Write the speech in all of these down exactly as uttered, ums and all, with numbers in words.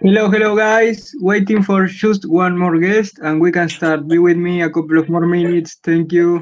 Hello, hello, guys. Waiting for just one more guest, and we can start. Be with me a couple of more minutes. Thank you.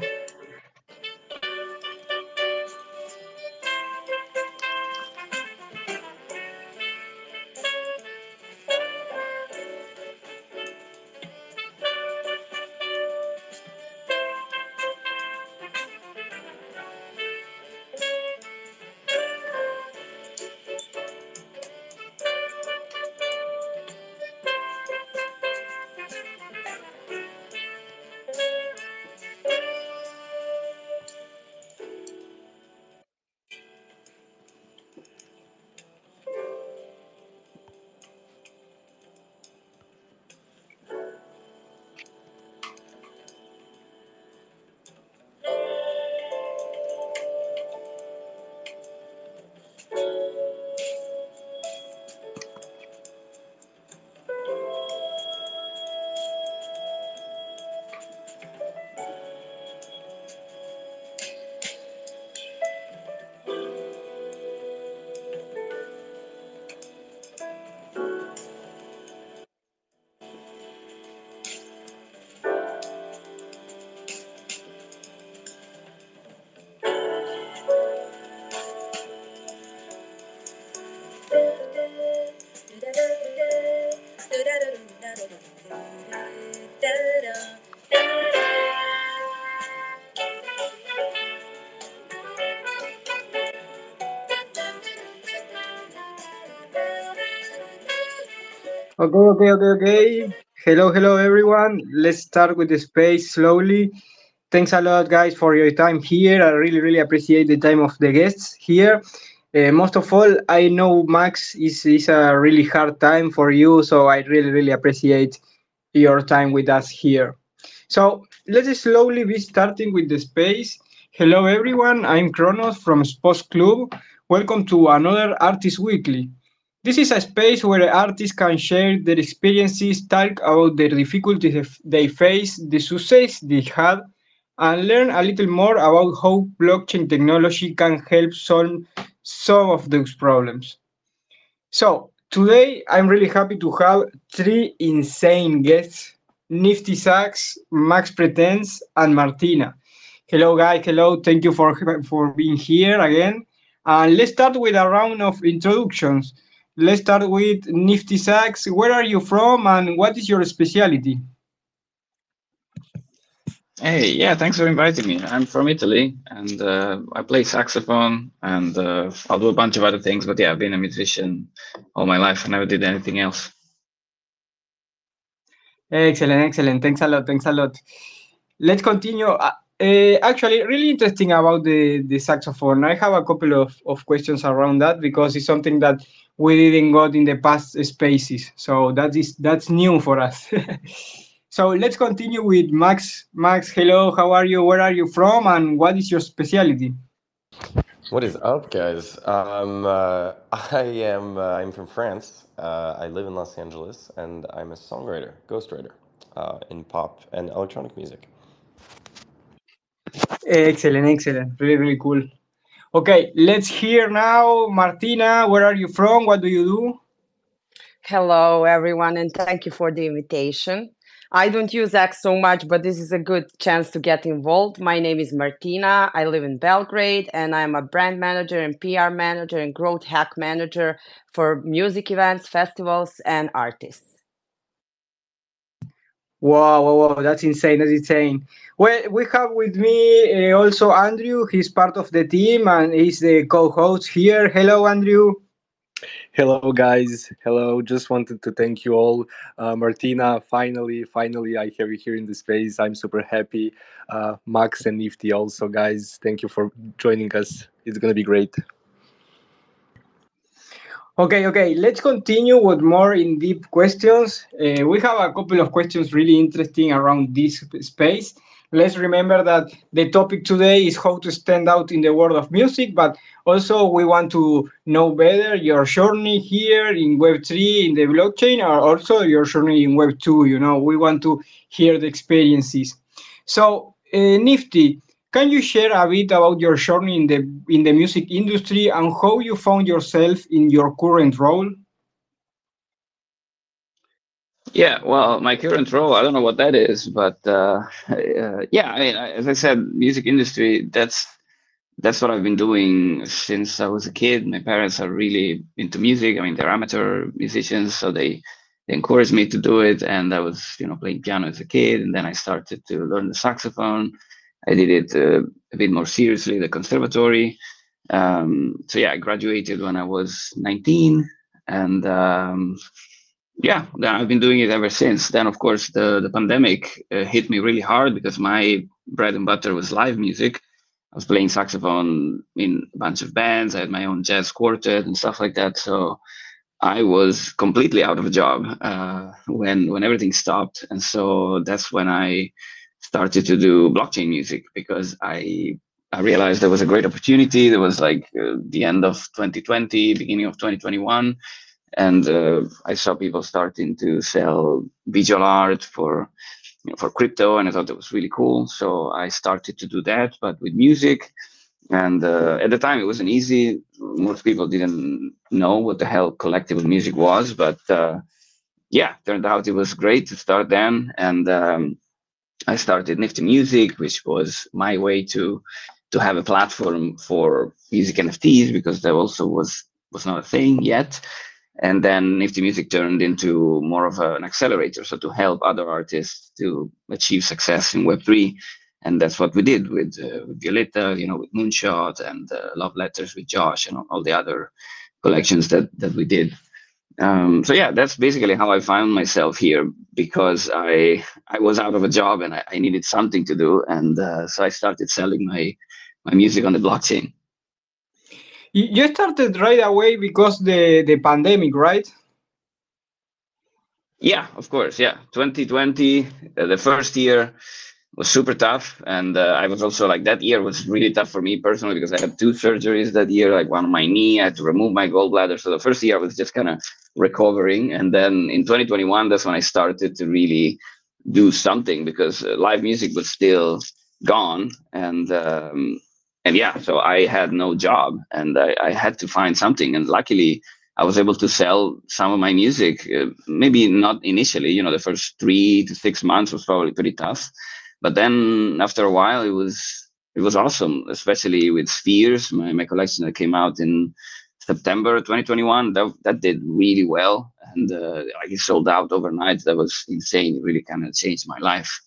Okay, okay, okay, okay. Hello, hello, everyone. Let's start with the space slowly. Thanks a lot, guys, for your time here. I really, really appreciate the time of the guests here. Uh, most of all, I know Max is, is a really hard time for you, so I really, really appreciate your time with us here. So let's slowly be starting with the space. Hello, everyone. I'm Kronos from Sports Club. Welcome to another Artist Weekly. This is a space where artists can share their experiences, talk about the difficulties they face, the success they had, and learn a little more about how blockchain technology can help solve some of those problems. So, today I'm really happy to have three insane guests: Nifty Sachs, Max Pretends, and Martina. Hello, guys. Hello. Thank you for, for being here again. And let's start with a round of introductions. Let's start with Nifty Sachs. Where are you from and what is your specialty? Hey, yeah, thanks for inviting me. I'm from Italy and uh, I play saxophone and uh, I'll do a bunch of other things. But yeah, I've been a musician all my life. I never did anything else. Excellent, excellent. Thanks a lot. Thanks a lot. Let's continue. Uh, uh, actually, really interesting about the, the saxophone. I have a couple of, of questions around that because it's something that we didn't got in the past spaces. So that is that's new for us. So let's continue with Max. Max, hello. How are you? Where are you from? And what is your specialty? What is up, guys? Um, uh, I am. Uh, I'm from France. Uh, I live in Los Angeles, and I'm a songwriter, ghostwriter, uh, in pop and electronic music. Excellent, excellent. Really, really cool. Okay, let's hear now. Martina, where are you from? What do you do? Hello, everyone, and thank you for the invitation. I don't use X so much, but this is a good chance to get involved. My name is Martina. I live in Belgrade, and I'm a brand manager and P R manager and growth hack manager for music events, festivals, and artists. Wow, wow, wow, that's insane. That's insane. Well, we have with me uh, also Andrew. He's part of the team and he's the co host here. Hello, Andrew. Hello, guys. Hello. Just wanted to thank you all. Uh, Martina, finally, finally, I have you here in the space. I'm super happy. Uh, Max and Nifty also, guys. Thank you for joining us. It's going to be great. Okay, okay, let's continue with more in deep questions. Uh, we have a couple of questions really interesting around this space. Let's remember that the topic today is how to stand out in the world of music, but also we want to know better your journey here in Web three, in the blockchain, or also your journey in Web two. You know, we want to hear the experiences. So, uh, Nifty, can you share a bit about your journey in the in the music industry and how you found yourself in your current role? Yeah, well, my current role, I don't know what that is, but uh, uh, yeah, I mean, I- as I said, music industry, that's that's what I've been doing since I was a kid. My parents are really into music. I mean, they're amateur musicians, so they they encouraged me to do it. And I was, you know, playing piano as a kid, and then I started to learn the saxophone. I did it uh, a bit more seriously, the conservatory. Um, so yeah, I graduated when I was nineteen, and um, yeah, then I've been doing it ever since. Then, of course, the the pandemic uh, hit me really hard because my bread and butter was live music. I was playing saxophone in a bunch of bands. I had my own jazz quartet and stuff like that. So I was completely out of a job uh, when when everything stopped, and so that's when I started to do blockchain music because I I realized there was a great opportunity. There was like uh, the end of twenty twenty, beginning of twenty twenty-one, and uh, I saw people starting to sell visual art for you know, for crypto, and I thought that was really cool. So I started to do that, but with music. And uh, at the time, it wasn't easy. Most people didn't know what the hell collectible music was, but uh, yeah, turned out it was great to start then. And um, I started Nifty Music, which was my way to to have a platform for music N F Ts because that also was was not a thing yet. And then Nifty Music turned into more of a, an accelerator, so to help other artists to achieve success in Web three. And that's what we did with, uh, with Violetta, you know, with Moonshot and uh, Love Letters with Josh and all the other collections that that we did. Um, so yeah, that's basically how I found myself here because I I was out of a job and I, I needed something to do, and uh, so I started selling my my music on the blockchain. You you started right away because the the pandemic, right? Yeah, of course. Yeah, twenty twenty, uh, the first year was super tough, and uh, I was also like that year was really tough for me personally because I had two surgeries that year, like one on my knee. I had to remove my gallbladder, so the first year I was just kind of recovering, and then in twenty twenty-one, that's when I started to really do something because uh, live music was still gone, and um, and yeah, so I had no job, and I, I had to find something, and luckily I was able to sell some of my music. Uh, maybe not initially, you know, the first three to six months was probably pretty tough, but then after a while, it was it was awesome, especially with Spheres, my, my collection that came out in September twenty twenty-one. That that did really well, and uh, like it sold out overnight. That was insane. It really kind of changed my life.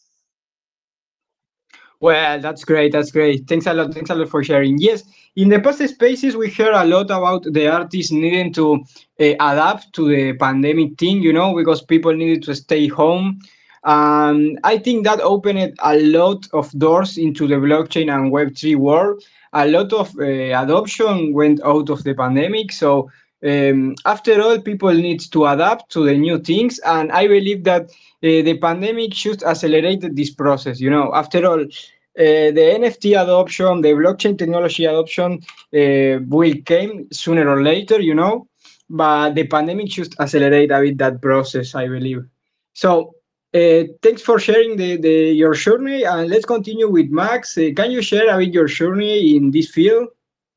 Well, that's great. That's great. Thanks a lot. Thanks a lot for sharing. Yes, in the past spaces, we heard a lot about the artists needing to uh, adapt to the pandemic thing, you know, because people needed to stay home. Um, I think that opened a lot of doors into the blockchain and Web three world. A lot of uh, adoption went out of the pandemic. So, um, after all, people need to adapt to the new things. And I believe that uh, the pandemic should accelerate this process. You know, after all, uh, the N F T adoption, the blockchain technology adoption uh, will come sooner or later, you know, but the pandemic should accelerate a bit that process, I believe. So, uh, thanks for sharing the, the your journey, and let's continue with Max. Uh, can you share a bit your journey in this field?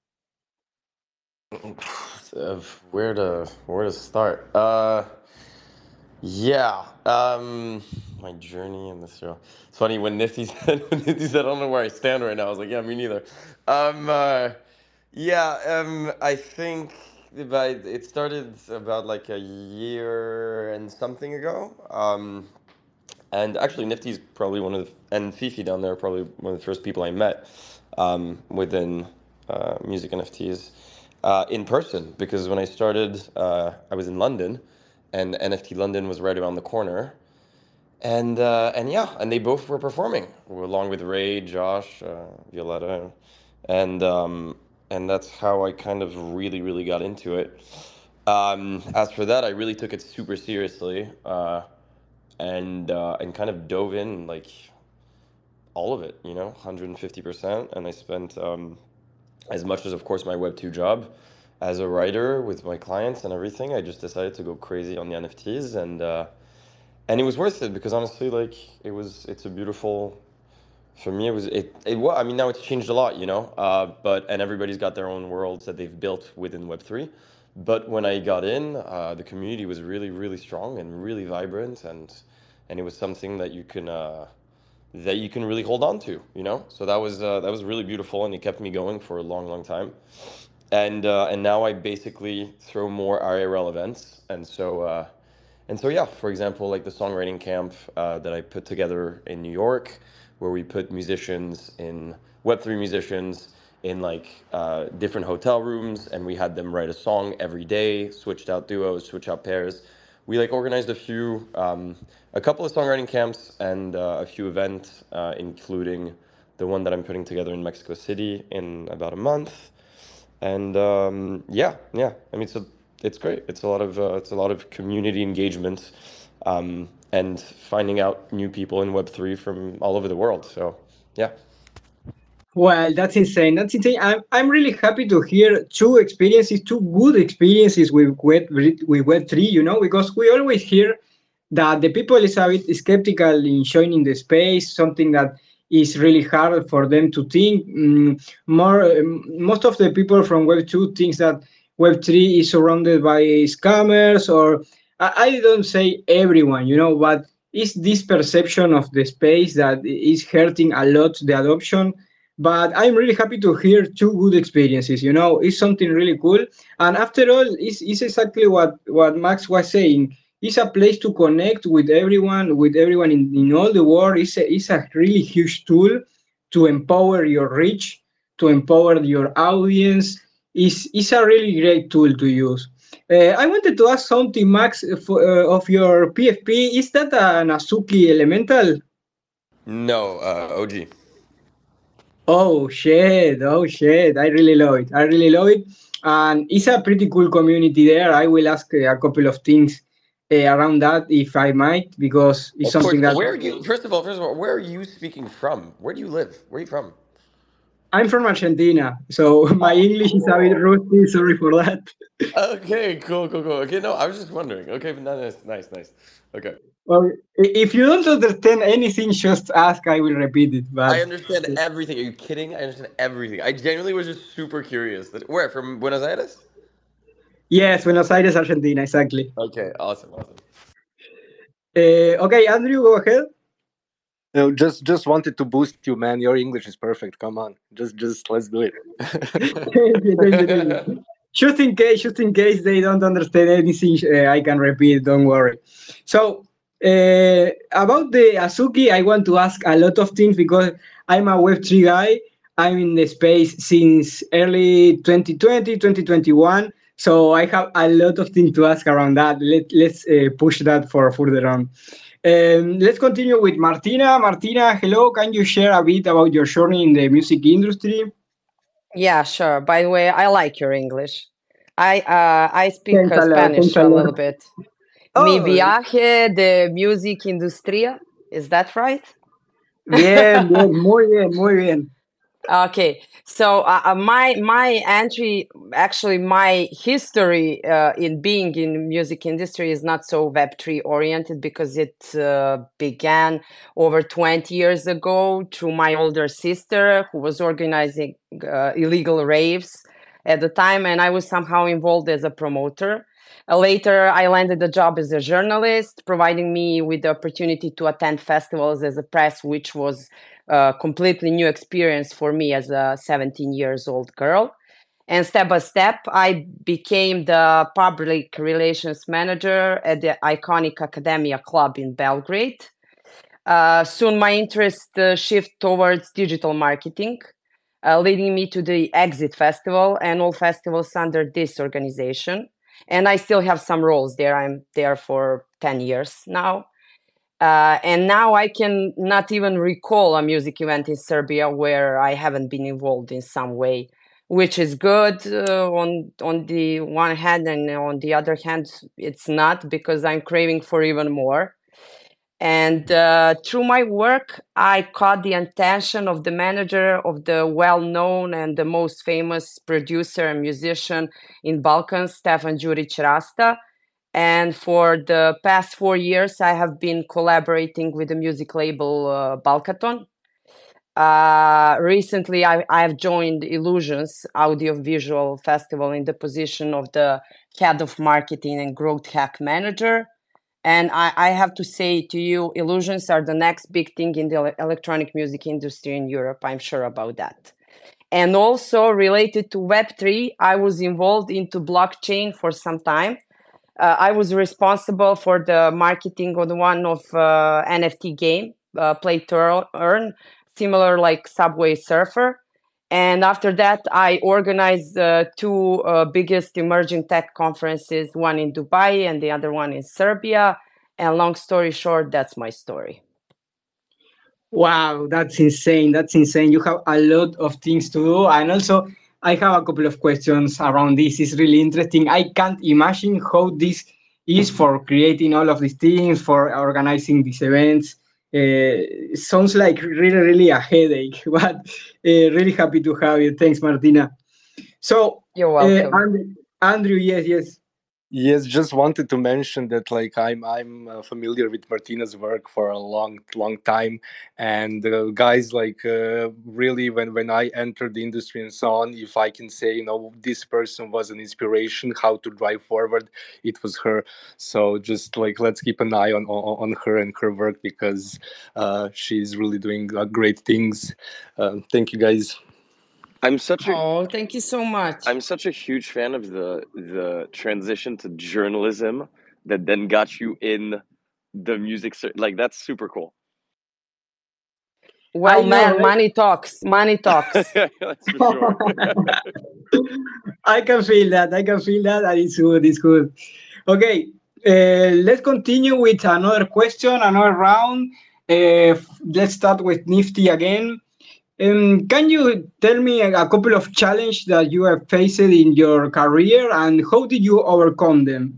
Uh, where to where to start? Uh, yeah. Um, my journey in this show. It's funny when Nifty said when Nifty said I don't know where I stand right now. I was like, yeah, me neither. Um, uh, yeah. Um, I think by, it started about like a year and something ago. Um, and actually, Nifty's probably one of the, and Fifi down there are probably one of the first people I met um, within uh, music N F Ts uh, in person. Because when I started, uh, I was in London, and N F T London was right around the corner. And uh, and yeah, and they both were performing along with Ray, Josh, uh, Violetta, and um, and that's how I kind of really really got into it. Um, as for that, I really took it super seriously. Uh, and uh, and kind of dove in like all of it, you know, one hundred fifty percent. And I spent um, as much as, of course, my Web two job as a writer with my clients and everything. I just decided to go crazy on the N F Ts, and uh, and it was worth it because honestly, like it was, it's a beautiful. For me, it was it. It was. I mean, now it's changed a lot, you know. Uh, but and everybody's got their own worlds that they've built within Web three. But when I got in, uh, the community was really, really strong and really vibrant, and and it was something that you can uh, that you can really hold on to, you know. So that was uh, that was really beautiful, and it kept me going for a long, long time. And uh, and now I basically throw more I R L events, and so uh, and so yeah. For example, like the songwriting camp uh, that I put together in New York, where we put musicians in Web three musicians in like uh, different hotel rooms, and we had them write a song every day, switched out duos, switch out pairs. We like organized a few, um, a couple of songwriting camps and uh, a few events, uh, including the one that I'm putting together in Mexico City in about a month. And um, yeah, yeah. I mean, so it's great. It's a lot of uh, it's a lot of community engagement, um, and finding out new people in Web three from all over the world. So yeah. Well, that's insane. That's insane. I'm, I'm really happy to hear two experiences, two good experiences with Web with Web three. You know, because we always hear that the people is a bit skeptical in joining the space, something that is really hard for them to think. Mm, more, um, most of the people from Web two thinks that Web three is surrounded by scammers, or I, I don't say everyone, you know, but it's this perception of the space that is hurting a lot the adoption. But I'm really happy to hear two good experiences. You know, it's something really cool. And after all, it's, it's exactly what, what Max was saying. It's a place to connect with everyone, with everyone in, in all the world. It's a, it's a really huge tool to empower your reach, to empower your audience. It's, it's a really great tool to use. Uh, I wanted to ask something, Max, for, uh, of your P F P. Is that an Azuki Elemental? No, uh, O G. Oh shit! Oh shit! I really love it. I really love it, and it's a pretty cool community there. I will ask uh, a couple of things uh, around that if I might, because it's Of course. something that Where are you? First of all, first of all, where are you speaking from? Where do you live? Where are you from? I'm from Argentina, so my Oh, English is a bit cool. rusty. Sorry for that. Okay, cool, cool, cool. Okay, no, I was just wondering. Okay, but nice, nice, nice. Okay. Well, i- if you don't understand anything, just ask. I will repeat it. But I understand everything. Are you kidding? I understand everything. I genuinely was just super curious. That, where? From Buenos Aires? yes, Buenos Aires, Argentina, exactly. Okay, awesome, awesome. Uh, okay, Andrew, go ahead. No, just just wanted to boost you, man. Your English is perfect. Come on, just just let's do it. Thank you, thank you, thank you. Just in case, just in case they don't understand anything, uh, I can repeat. Don't worry. So uh, about the Azuki, I want to ask a lot of things because I'm a Web three guy. I'm in the space since early twenty twenty, twenty twenty-one. So I have a lot of things to ask around that. Let, let's uh, push that for further on. Um, let's continue with Martina. Martina, hello. Can you share a bit about your journey in the music industry? Yeah, sure. By the way, I like your English. I uh, I speak Thanks uh, a lot. Thanks Spanish a a lot. little bit. Mi Oh, viaje de music industria. Is that right? bien, bien, muy bien, muy bien. Okay, so uh, uh, my my entry, actually my history uh, in being in music industry is not so Web three oriented because it uh, began over twenty years ago through my older sister who was organizing uh, illegal raves at the time, and I was somehow involved as a promoter. Uh, later, I landed a job as a journalist, providing me with the opportunity to attend festivals as a press, which was a completely new experience for me as a seventeen years old girl. And step by step, I became the public relations manager at the iconic Academia Club in Belgrade. Uh, soon, my interest uh, shift towards digital marketing, uh, leading me to the Exit Festival and all festivals under this organization. And I still have some roles there. I'm there for ten years now. Uh, and now I can not even recall a music event in Serbia where I haven't been involved in some way, which is good uh, on on the one hand, and on the other hand, it's not, because I'm craving for even more. And uh, through my work, I caught the attention of the manager of the well-known and the most famous producer and musician in Balkans, Stefan Juric Rasta. And for the past four years, I have been collaborating with the music label uh, Balkaton. Uh, recently, I, I have joined Illusions Audiovisual Festival in the position of the head of marketing and growth hack manager. And I, I have to say to you, Illusions are the next big thing in the electronic music industry in Europe. I'm sure about that. And also related to Web three, I was involved into blockchain for some time. Uh, I was responsible for the marketing of one of uh, N F T game, uh, Play to Earn, similar like Subway Surfer. And after that, I organized uh, two uh, biggest emerging tech conferences, one in Dubai and the other one in Serbia. And long story short, that's my story. Wow, that's insane. That's insane. You have a lot of things to do. And also, I have a couple of questions around this. It's really interesting. I can't imagine how this is for creating all of these things, for organizing these events. Uh, sounds like really, really a headache, but uh, really happy to have you. Thanks, Martina. So, You're uh, welcome. Andrew, Andrew, yes, yes. Yes, just wanted to mention that like I'm I'm uh, familiar with Martina's work for a long long time, and uh, guys like uh, really when when I entered the industry and so on, if I can say you know this person was an inspiration how to drive forward, it was her. So just like let's keep an eye on on, on her and her work because uh, she's really doing uh, great things. Uh, thank you, guys. I'm such a Oh, thank you so much. I'm such a huge fan of the the transition to journalism that then got you in the music. Like that's super cool. Well, I know, man, right? money talks. Money talks. That's for sure. I can feel that. I can feel that. And it's good. It's good. Okay. Uh, let's continue with another question, another round. Uh, let's start with Nifty again. Um, can you tell me a, a couple of challenges that you have faced in your career and how did you overcome them?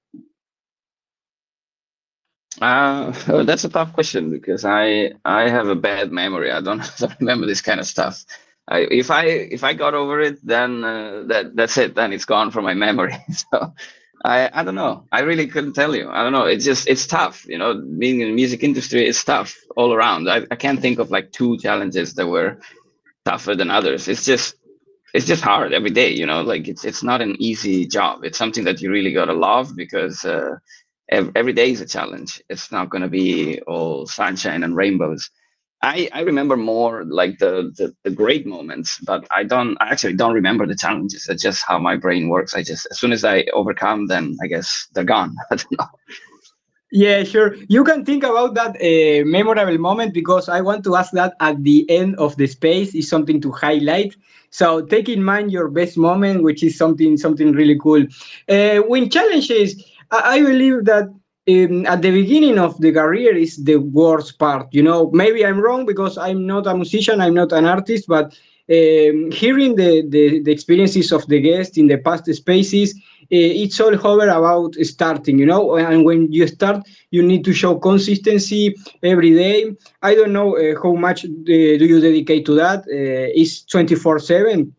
Uh, oh, that's a tough question because I I have a bad memory. I don't, I don't remember this kind of stuff. I, if I if I got over it, then uh, that that's it. Then it's gone from my memory. So I I don't know. I really couldn't tell you. I don't know. It's just it's tough. You know, being in the music industry is tough all around. I, I can't think of like two challenges that were tougher than others. It's just it's just hard every day. You know, like it's it's not an easy job. It's something that you really gotta love because. Uh, every day is a challenge. It's not going to be all sunshine and rainbows. I, I remember more like the, the the great moments, but I don't I actually don't remember the challenges. That's just how my brain works. I just as soon as I overcome them, I guess they're gone. I don't know. Yeah, sure. You can think about that uh, memorable moment because I want to ask that at the end of the space is something to highlight. So take in mind your best moment, which is something something really cool. Uh, when challenges, I, I believe that um, at the beginning of the career is the worst part. You know, maybe I'm wrong because I'm not a musician, I'm not an artist, but um, hearing the, the the experiences of the guests in the past spaces it's all hover about starting, you know, and when you start, you need to show consistency every day. I don't know uh, how much uh, do you dedicate to that. Uh, it's twenty-four seven.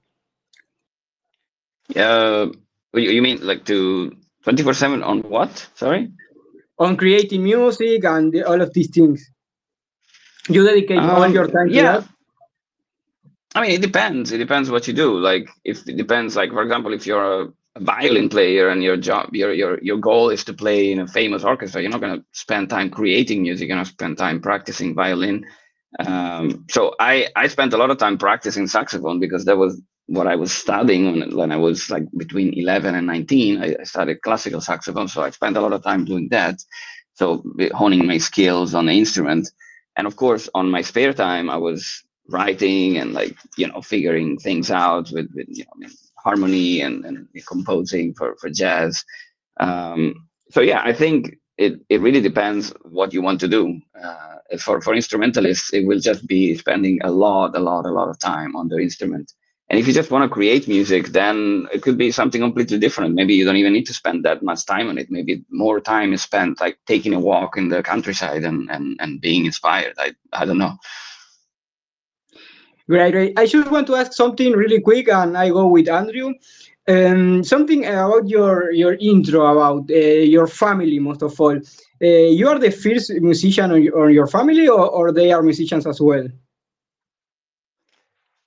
Uh, you you mean like to twenty-four seven on what? Sorry? On creating music and the, all of these things. You dedicate all your Um, time to yeah. that? I mean, it depends. It depends what you do. Like, if it depends, like, for example, if you're a, a violin player and your job, your your your goal is to play in a famous orchestra, you're not going to spend time creating music. You're going to spend time practicing violin. Um, so I I spent a lot of time practicing saxophone because that was what I was studying when, when I was like between eleven and nineteen. I, I studied classical saxophone, so I spent a lot of time doing that. So honing my skills on the instrument, and of course, on my spare time, I was writing and like you know figuring things out with, with you know harmony and, and composing for for jazz. Um, so yeah, I think it it really depends what you want to do. Uh, for for instrumentalists, it will just be spending a lot, a lot, a lot of time on the instrument. And if you just want to create music, then it could be something completely different. Maybe you don't even need to spend that much time on it. Maybe more time is spent like taking a walk in the countryside and and, and being inspired. I I don't know. Great, great. I just want to ask something really quick, and I go with Andrew. Um, something about your your intro about uh, your family, most of all. Uh, you are the first musician on your, on your family, or, or they are musicians as well?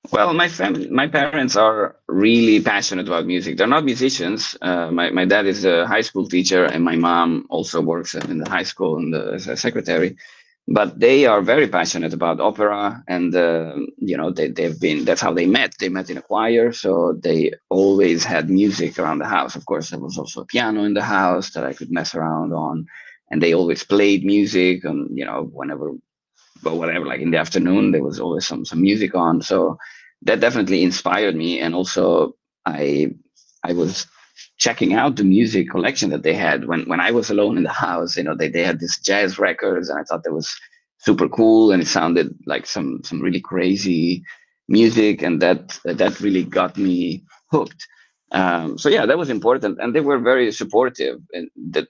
Well, my family, my parents are really passionate about music. They're not musicians. Uh, my my dad is a high school teacher, and my mom also works in the high school and as a secretary. But they are very passionate about opera, and uh, you know they they've been. That's how they met. They met in a choir, so they always had music around the house. Of course, there was also a piano in the house that I could mess around on, and they always played music. And you know, whenever but whatever, like in the afternoon, there was always some some music on. So that definitely inspired me. And also, I I was checking out the music collection that they had when when I was alone in the house. You know, they they had this jazz records, and I thought that was super cool, and it sounded like some some really crazy music, and that that really got me hooked. Um, so yeah, that was important, and they were very supportive. And that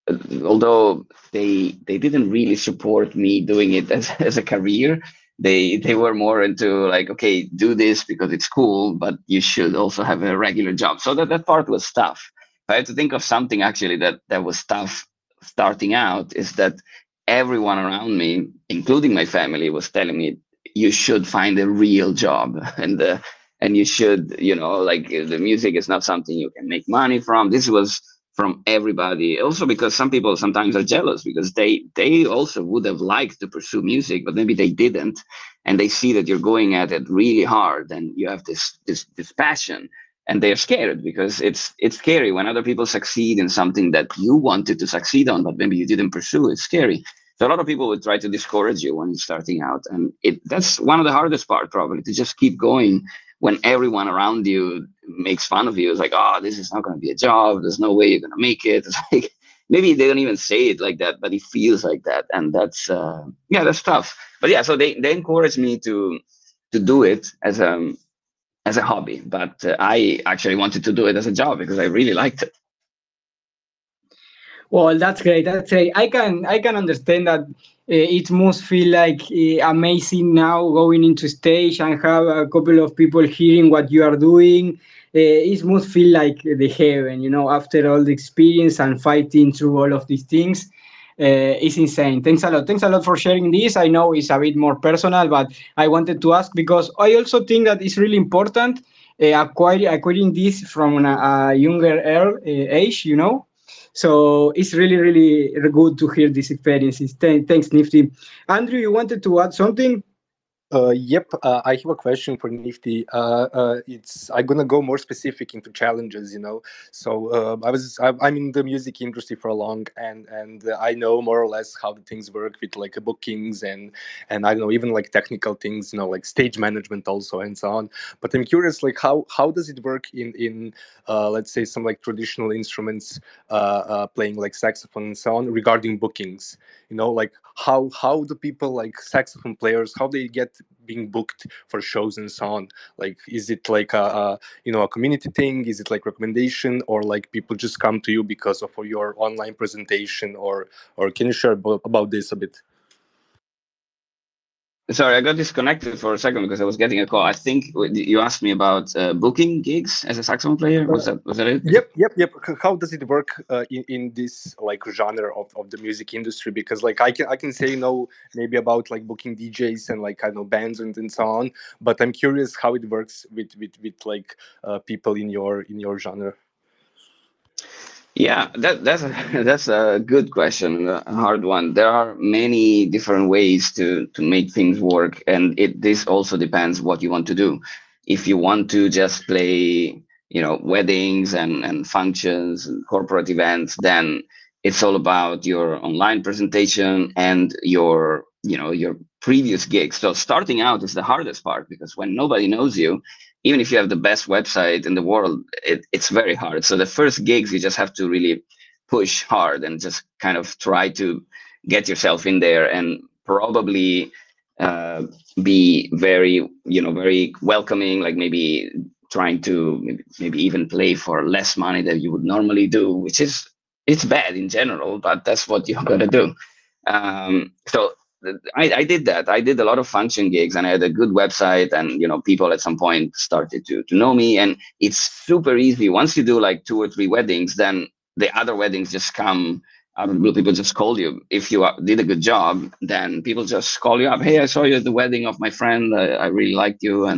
although they they didn't really support me doing it as, as a career, they they were more into like, okay, do this because it's cool, but you should also have a regular job. So that, that part was tough. If I had to think of something actually that that was tough starting out, is that everyone around me, including my family, was telling me you should find a real job and uh, and you should, you know, like the music is not something you can make money from. This was from everybody. Also because some people sometimes are jealous because they they also would have liked to pursue music, but maybe they didn't, and they see that you're going at it really hard and you have this this this passion, and they're scared because it's it's scary when other people succeed in something that you wanted to succeed on, but maybe you didn't pursue. It's scary. So a lot of people would try to discourage you when you're starting out, and it that's one of the hardest part probably, to just keep going when everyone around you makes fun of you. It's like, oh, this is not going to be a job. There's no way you're going to make it. It's like, maybe they don't even say it like that, but it feels like that. And that's, uh, yeah, that's tough. But yeah, so they, they encouraged me to, to do it as a, as a hobby. But uh, I actually wanted to do it as a job because I really liked it. Well, that's great. That's great. I can I can understand that uh, it must feel like uh, amazing now going into stage and have a couple of people hearing what you are doing. Uh, it must feel like the heaven, you know, after all the experience and fighting through all of these things. Uh, it's insane. Thanks a lot. Thanks a lot for sharing this. I know it's a bit more personal, but I wanted to ask because I also think that it's really important uh, acquiring acquiring this from a, a younger uh, age, you know. So it's really, really good to hear these experiences. Th- thanks, Nifty. Andrew, you wanted to add something? Uh, yep, uh, I have a question for Nifty. Uh, uh, it's I'm gonna go more specific into challenges. You know, so uh, I was I, I'm in the music industry for a long, and and uh, I know more or less how the things work with like bookings and and I don't know, even like technical things. You know, like stage management also and so on. But I'm curious, like how how does it work in in uh, let's say some like traditional instruments, uh, uh, playing like saxophone and so on, regarding bookings. You know, like how how do people like saxophone players, how they get being booked for shows and so on? Like, is it like a, a you know a community thing? Is it like recommendation, or like people just come to you because of your online presentation? Or or can you share about, about this a bit? Sorry, I got disconnected for a second because I was getting a call. I think you asked me about uh, booking gigs as a saxophone player. Was that was that it? Yep, yep, yep. How does it work uh, in in this like genre of, of the music industry? Because like I can I can say, you know, maybe about like booking D Js and like I know bands and, and so on. But I'm curious how it works with with with like uh, people in your in your genre. Yeah, that that's a, that's a good question, a hard one. There are many different ways to to make things work, and it this also depends what you want to do. If you want to just play, you know, weddings and and functions and corporate events, then it's all about your online presentation and your, you know, your previous gigs. So starting out is the hardest part because when nobody knows you, even if you have the best website in the world, it, it's very hard. So the first gigs, you just have to really push hard and just kind of try to get yourself in there, and probably uh, be very, you know, very welcoming, like maybe trying to maybe, maybe even play for less money than you would normally do, which is, it's bad in general, but that's what you got to do. Um, so I, I did that. I did a lot of function gigs, and I had a good website, and you know, people at some point started to to know me, and it's super easy. Once you do like two or three weddings, then the other weddings just come out of the blue. People just call you. If you uh, did a good job, then people just call you up. Hey, I saw you at the wedding of my friend. I, I really liked you, and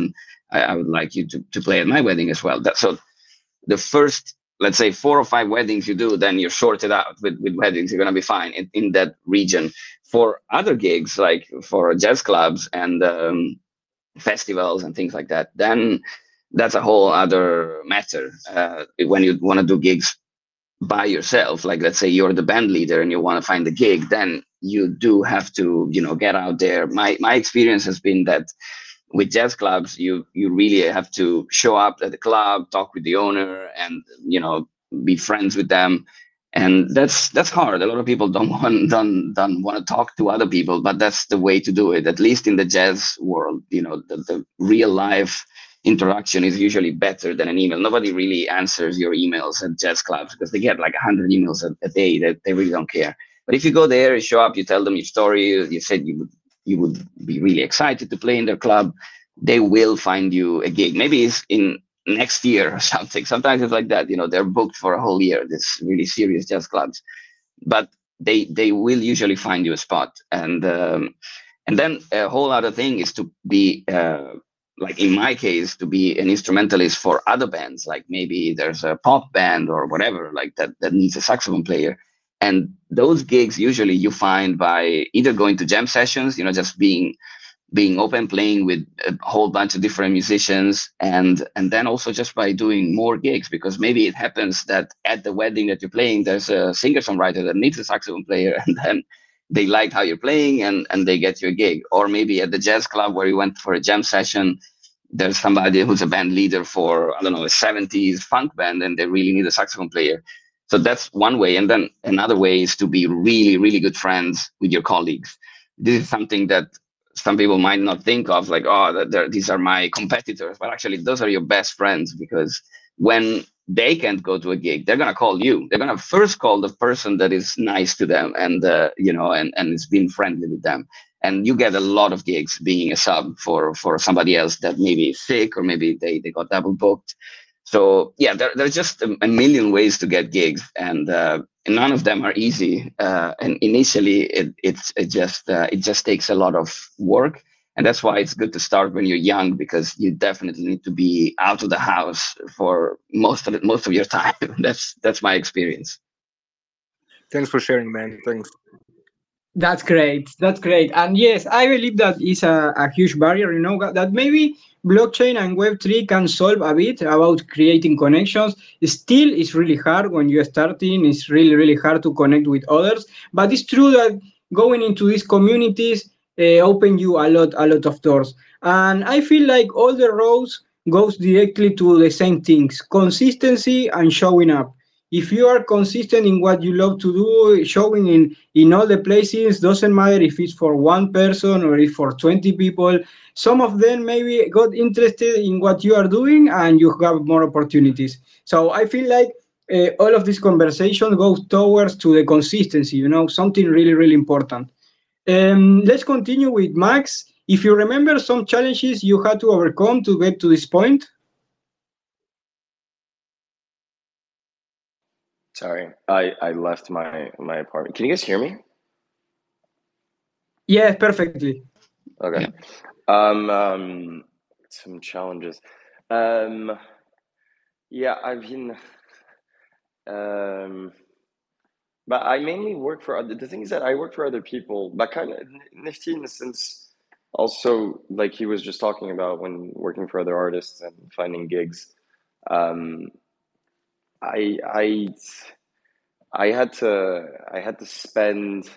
I, I would like you to, to play at my wedding as well. That, so the first, let's say, four or five weddings you do, then you're sorted out with, with weddings. You're going to be fine in, in that region. For other gigs, like for jazz clubs and um, festivals and things like that, then that's a whole other matter. Uh, when you want to do gigs by yourself, like let's say you're the band leader and you want to find a gig, then you do have to, you know, get out there. My my experience has been that with jazz clubs, you you really have to show up at the club, talk with the owner, and you know, be friends with them. And that's that's hard. A lot of people don't want don't don't want to talk to other people, but that's the way to do it. At least in the jazz world, you know, the, the real life interaction is usually better than an email. Nobody really answers your emails at jazz clubs because they get like a hundred emails a, a day that they really don't care. But if you go there, you show up, you tell them your story, you said you would you would be really excited to play in their club, they will find you a gig. Maybe it's in next year or something. Sometimes it's like that, you know, they're booked for a whole year, this really serious jazz clubs, but they they will usually find you a spot. And um, and then a whole other thing is to be uh, like in my case, to be an instrumentalist for other bands. Like maybe there's a pop band or whatever like that that needs a saxophone player. And those gigs usually you find by either going to jam sessions, you know, just being being open, playing with a whole bunch of different musicians, and and then also just by doing more gigs, because maybe it happens that at the wedding that you're playing, there's a singer-songwriter that needs a saxophone player, and then they like how you're playing and and they get you a gig. Or maybe at the jazz club where you went for a jam session, there's somebody who's a band leader for, I don't know, a seventies funk band, and they really need a saxophone player. So that's one way. And then another way is to be really, really good friends with your colleagues. This is something that some people might not think of, like, oh, these are my competitors, but actually those are your best friends, because when they can't go to a gig, they're going to call you. They're going to first call the person that is nice to them and, uh, you know, and, and is being friendly with them. And you get a lot of gigs being a sub for, for somebody else that maybe is sick or maybe they, they got double booked. So yeah, there, there's just a, a million ways to get gigs, and uh, none of them are easy. Uh, and initially, it it's it just uh, it just takes a lot of work, and that's why it's good to start when you're young, because you definitely need to be out of the house for most of it, most of your time. that's that's my experience. Thanks for sharing, man. Thanks. That's great. That's great. And yes, I believe that is a, a huge barrier, you know, that maybe blockchain and Web three can solve a bit about creating connections. Still, it's really hard when you're starting. It's really, really hard to connect with others. But it's true that going into these communities uh, open you a lot, a lot of doors. And I feel like all the roads goes directly to the same things: consistency and showing up. If you are consistent in what you love to do, showing in in all the places, doesn't matter if it's for one person or if for twenty people, some of them maybe got interested in what you are doing and you have more opportunities. So I feel like uh, all of this conversation goes towards to the consistency, you know, something really, really important. Um, let's continue with Max. If you remember some challenges you had to overcome to get to this point. Sorry, I, I left my, my apartment. Can you guys hear me? Yes, perfectly. Okay. Um, um, some challenges. Um, yeah, I've been, um, but I mainly work for other, the thing is that I work for other people, but kind of Nifty in the sense also, like he was just talking about when working for other artists and finding gigs. Um, I, I, I had to, I had to spend,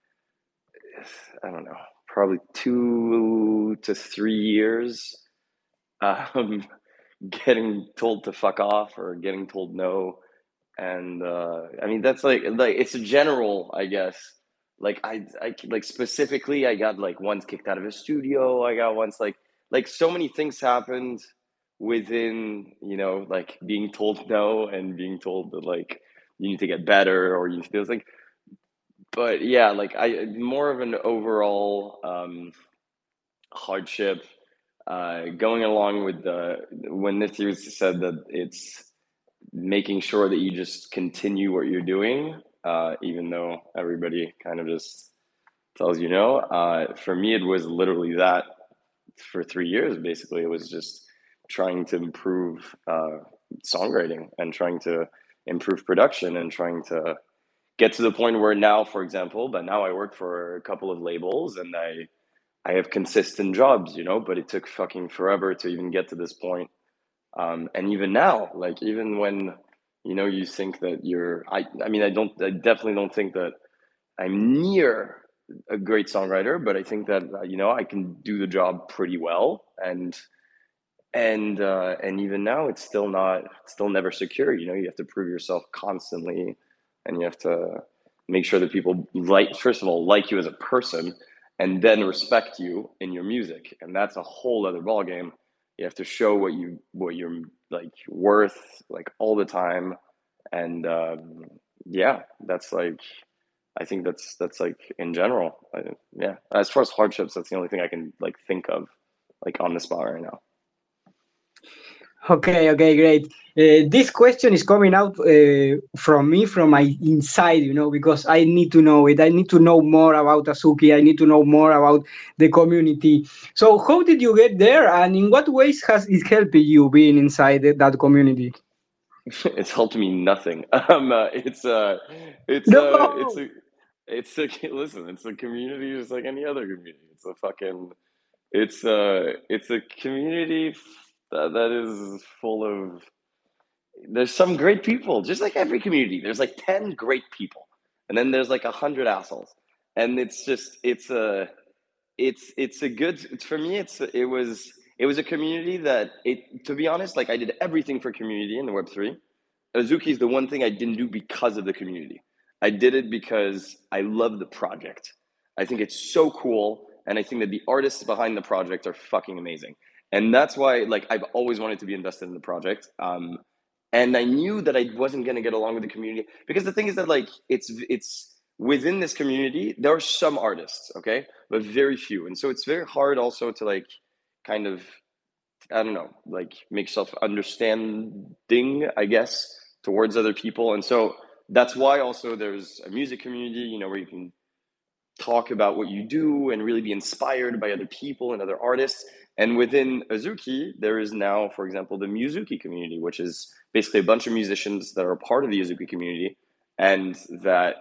I don't know, probably two to three years um, getting told to fuck off or getting told no. And uh, I mean, that's like, like it's a general, I guess. Like I, I, like specifically, I got like once kicked out of a studio. I got once like, like so many things happened within, you know, like being told no and being told that like you need to get better or you need to do this. Like, but yeah, like I more of an overall um, hardship. Uh, going along with the when Nifty said that it's making sure that you just continue what you're doing, uh, even though everybody kind of just tells you no. Uh, for me, it was literally that for three years. Basically, it was just trying to improve uh, songwriting and trying to improve production and trying to get to the point where now, for example, but now I work for a couple of labels and I I have consistent jobs, you know, but it took fucking forever to even get to this point. Um, and even now, like even when, you know, you think that you're, I, I mean, I don't, I definitely don't think that I'm near a great songwriter, but I think that, uh, you know, I can do the job pretty well. And, and, uh, and even now it's still not, it's still never secure. You know, you have to prove yourself constantly and you have to make sure that people like, first of all, like you as a person, and then respect you in your music. And that's a whole other ballgame. You have to show what you what you're like worth like all the time. And um, yeah, that's like I think that's that's like in general. I, yeah. As far as hardships, that's the only thing I can like think of like on the spot right now. Okay, okay, great. Uh, this question is coming out uh, from me, from my inside, you know, because I need to know it. I need to know more about Azuki. I need to know more about the community. So, how did you get there, and in what ways has it helped you being inside that community? It's helped me nothing. Um, uh, it's uh, it's No. uh, it's a, it's a listen. It's a community just like any other community. It's a fucking, it's uh, it's a community that, that is full of. There's some great people, just like every community. There's like ten great people, and then there's like a hundred assholes, and it's just it's a, it's it's a good. It's, for me, it's it was it was a community that it. To be honest, like I did everything for community in the Web three. Azuki is the one thing I didn't do because of the community. I did it because I love the project. I think it's so cool, and I think that the artists behind the project are fucking amazing. And that's why, like, I've always wanted to be invested in the project. Um, and I knew that I wasn't gonna get along with the community because the thing is that, like, it's it's within this community there are some artists, okay, but very few, and so it's very hard also to like kind of I don't know, like make yourself understanding, I guess, towards other people. And so that's why also there's a music community, you know, where you can talk about what you do and really be inspired by other people and other artists. And within Azuki, there is now, for example, the Muzuki community, which is basically a bunch of musicians that are part of the Azuki community and that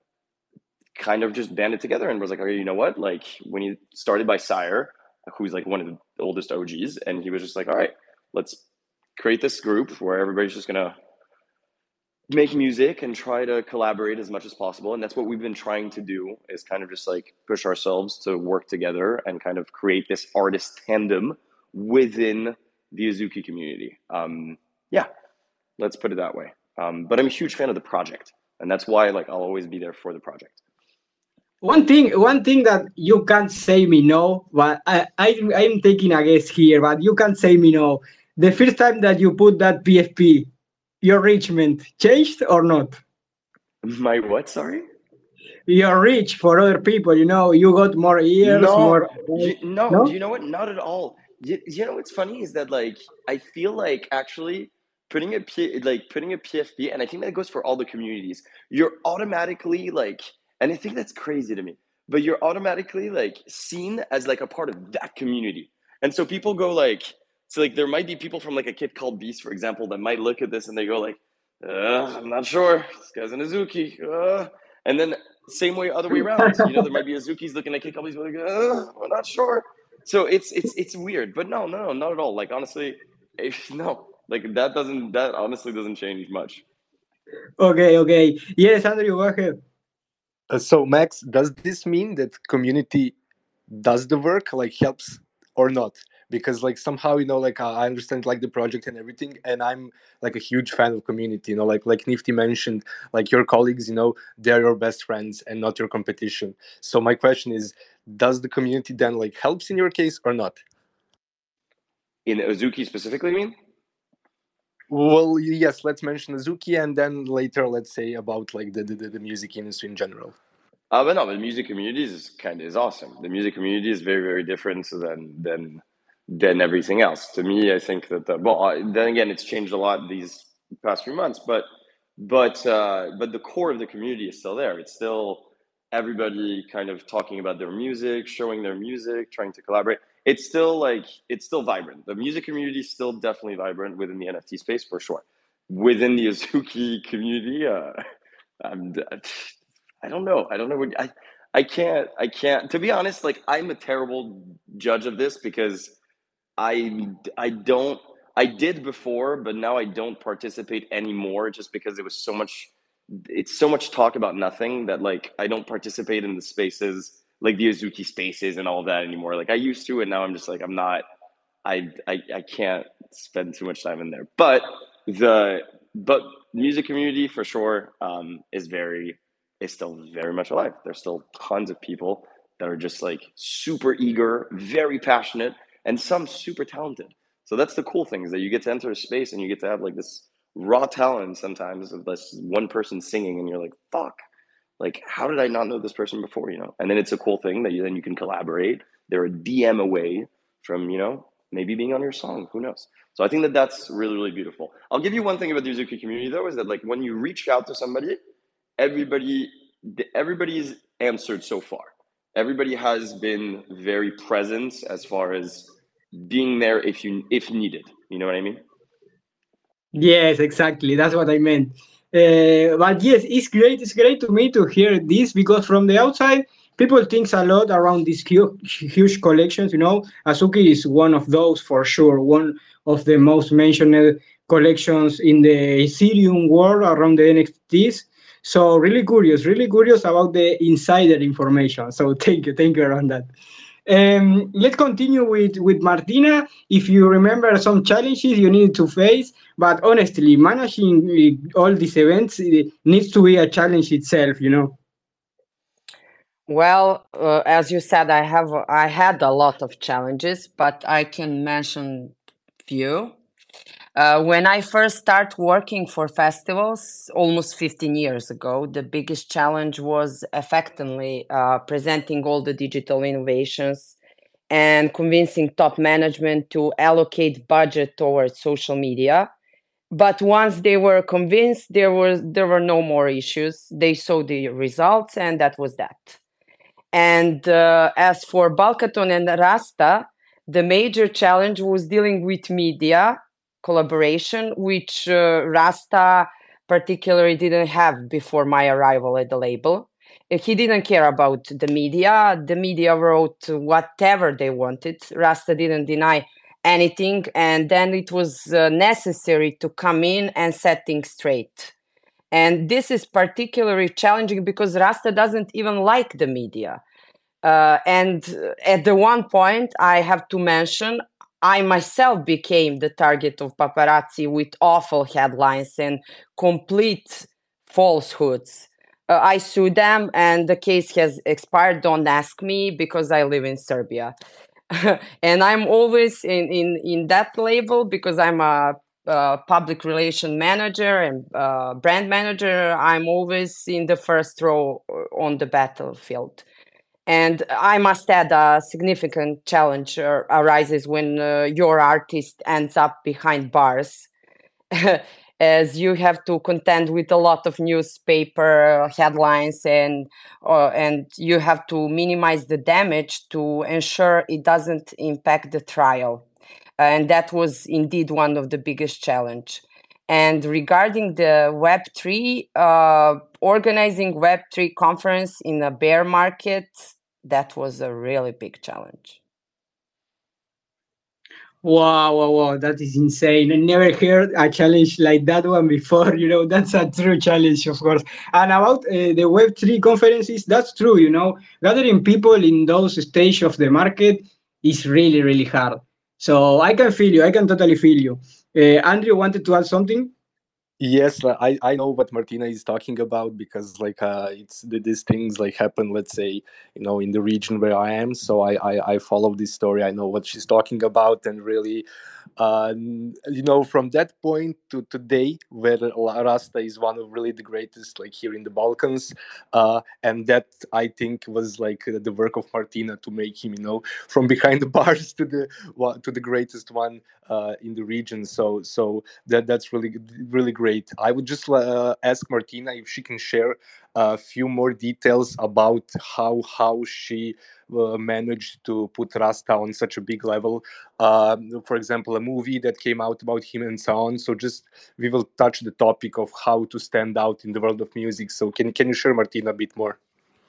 kind of just banded together and was like, okay, you know what? Like when he started by Sire, who's like one of the oldest O Gs, and he was just like, all right, let's create this group where everybody's just gonna make music and try to collaborate as much as possible. And that's what we've been trying to do, is kind of just like push ourselves to work together and kind of create this artist tandem within the Azuki community. Um, yeah, let's put it that way. Um, but I'm a huge fan of the project, and that's why like I'll always be there for the project. One thing, one thing that you can't say me no, but I, I, I'm taking a guess here, but you can't say me no. The first time that you put that P F P, your enrichment changed or not? My what? Sorry. Your reach for other people, you know, you got more ears, No, more. you, no, No? you know what? Not at all. You, you know what's funny is that like I feel like actually putting a P, like putting a P F P, and I think that goes for all the communities. You're automatically like, and I think that's crazy to me, but you're automatically like seen as like a part of that community, and so people go like, so like there might be people from like a kid called Beast, for example, that might look at this and they go like, uh, I'm not sure, this guy's an Azuki, uh, and then. Same way, other way around. You know, there might be Azuki's looking at Kid Cubbies, like, uh, we're not sure. So it's it's it's weird, but no, no, no, not at all. Like honestly, if, no, like that doesn't that honestly doesn't change much. Okay, okay. Yes, Andrew, go ahead. Uh, so, Max, does this mean that community does the work, like helps or not? Because like somehow, you know, like uh, I understand like the project and everything, and I'm like a huge fan of community. You know, like like Nifty mentioned, like your colleagues, you know, they're your best friends and not your competition. So my question is, does the community then like helps in your case or not? In Azuki specifically, I mean? Well, yes, let's mention Azuki, and then later let's say about like the the, the music industry in general. Uh, but no, the music community is kind of is awesome. The music community is very very different than than than everything else. To me, I think that the, well, uh, then again, it's changed a lot these past few months, but but uh, but the core of the community is still there. It's still everybody kind of talking about their music, showing their music, trying to collaborate. it's still like it's still vibrant. The music community is still definitely vibrant within the N F T space for sure. Within the Azuki community, uh, I'm, I don't know. I don't know what I. I can't. I can't. To be honest, like I'm a terrible judge of this because I I don't. I did before, but now I don't participate anymore just because it was so much. It's so much talk about nothing that like I don't participate in the spaces like the Azuki spaces and all that anymore. Like I used to, and now I'm just like I'm not. I I I can't spend too much time in there. But the but music community for sure um, is very is still very much alive. There's still tons of people that are just like super eager, very passionate, and some super talented. So that's the cool thing is that you get to enter a space and you get to have like this raw talent sometimes of this one person singing, and you're like, fuck, like how did I not know this person before? You know, and then it's a cool thing that you then you can collaborate. They're a D M away from you know maybe being on your song. Who knows? So I think that that's really really beautiful. I'll give you one thing about the Azuki community though is that like when you reach out to somebody, everybody everybody's answered so far. Everybody has been very present as far as being there if you if needed. You know what I mean? Yes, exactly. That's what I meant. Uh, but yes, it's great. It's great to me to hear this because from the outside, people think a lot around these huge, huge collections. You know, Azuki is one of those for sure. One of the most mentioned collections in the Ethereum world around the N F Ts. So really curious, really curious about the insider information. So thank you, thank you around that. Um, let's continue with, with Martina. If you remember some challenges you need to face, but honestly, managing uh, all these events uh, needs to be a challenge itself, you know. Well, uh, as you said, I have I had a lot of challenges, but I can mention few. Uh, when I first started working for festivals almost fifteen years ago, the biggest challenge was effectively uh, presenting all the digital innovations and convincing top management to allocate budget towards social media. But once they were convinced, there was there were no more issues. They saw the results, and that was that. And uh, as for Balkaton and Rasta, the major challenge was dealing with media collaboration, which uh, Rasta particularly didn't have before my arrival at the label. Uh, He didn't care about the media. The media wrote whatever they wanted. Rasta didn't deny anything. And then it was uh, necessary to come in and set things straight. And this is particularly challenging because Rasta doesn't even like the media. Uh, and at the one point, I have to mention, I myself became the target of paparazzi with awful headlines and complete falsehoods. Uh, I sued them, and the case has expired. Don't ask me because I live in Serbia. And I'm always in, in, in that label because I'm a uh, public relation manager and uh, brand manager. I'm always in the first row on the battlefield. And I must add, a significant challenge uh, arises when uh, your artist ends up behind bars, as you have to contend with a lot of newspaper headlines, and uh, and you have to minimize the damage to ensure it doesn't impact the trial. And that was indeed one of the biggest challenge. And regarding the Web three, uh, organizing Web three conference in a bear market, that was a really big challenge. Wow, wow, wow, that is insane. I never heard a challenge like that one before. You know, that's a true challenge, of course. And about uh, the Web three conferences, that's true. You know, gathering people in those stages of the market is really, really hard. So I can feel you. I can totally feel you. Uh, Andrew wanted to add something. Yes, li- I, I know what Martina is talking about because like uh it's th- these things like happen, let's say, you know, in the region where I am. So I I, I follow this story. I know what she's talking about, and really, uh, n- you know, from that point to today, where La- Rasta is one of really the greatest like here in the Balkans, uh, and that I think was like uh, the work of Martina to make him, you know, from behind the bars to the wa- to the greatest one uh, in the region. So so that that's really really great. I would just uh, ask Martina if she can share a few more details about how how she uh, managed to put Rasta on such a big level. Um, for example, a movie that came out about him and so on. So just we will touch the topic of how to stand out in the world of music. So can can you share, Martina, a bit more?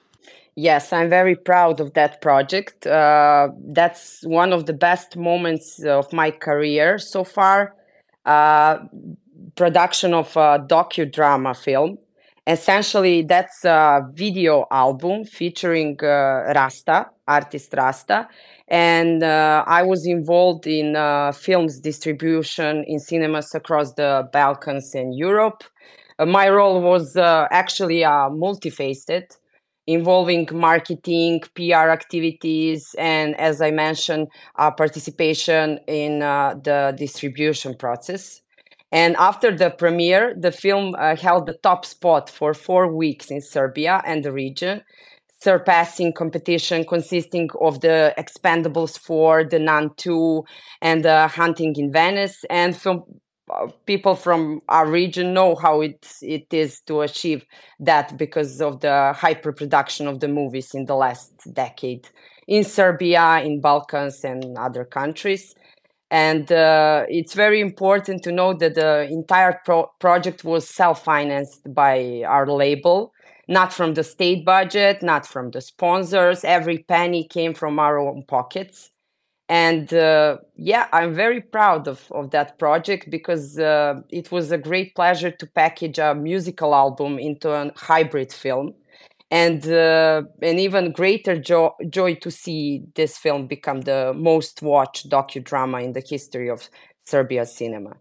Yes, I'm very proud of that project. Uh, that's one of the best moments of my career so far. Uh, production of a docudrama film. Essentially, that's a video album featuring uh, Rasta, artist Rasta. And uh, I was involved in uh, films distribution in cinemas across the Balkans and Europe. Uh, my role was uh, actually uh, multifaceted, involving marketing, P R activities, and as I mentioned, uh, participation in uh, the distribution process. And after the premiere, the film uh, held the top spot for four weeks in Serbia and the region, surpassing competition consisting of the Expendables four, the Nun two, and the Hunting in Venice. And from uh, people from our region know how it, it is to achieve that because of the hyper production of the movies in the last decade in Serbia, in Balkans, and other countries. And uh, it's very important to know that the entire pro- project was self-financed by our label, not from the state budget, not from the sponsors. Every penny came from our own pockets. And uh, yeah, I'm very proud of, of that project because uh, it was a great pleasure to package a musical album into a hybrid film. And uh, an even greater jo- joy to see this film become the most watched docudrama in the history of Serbia cinema.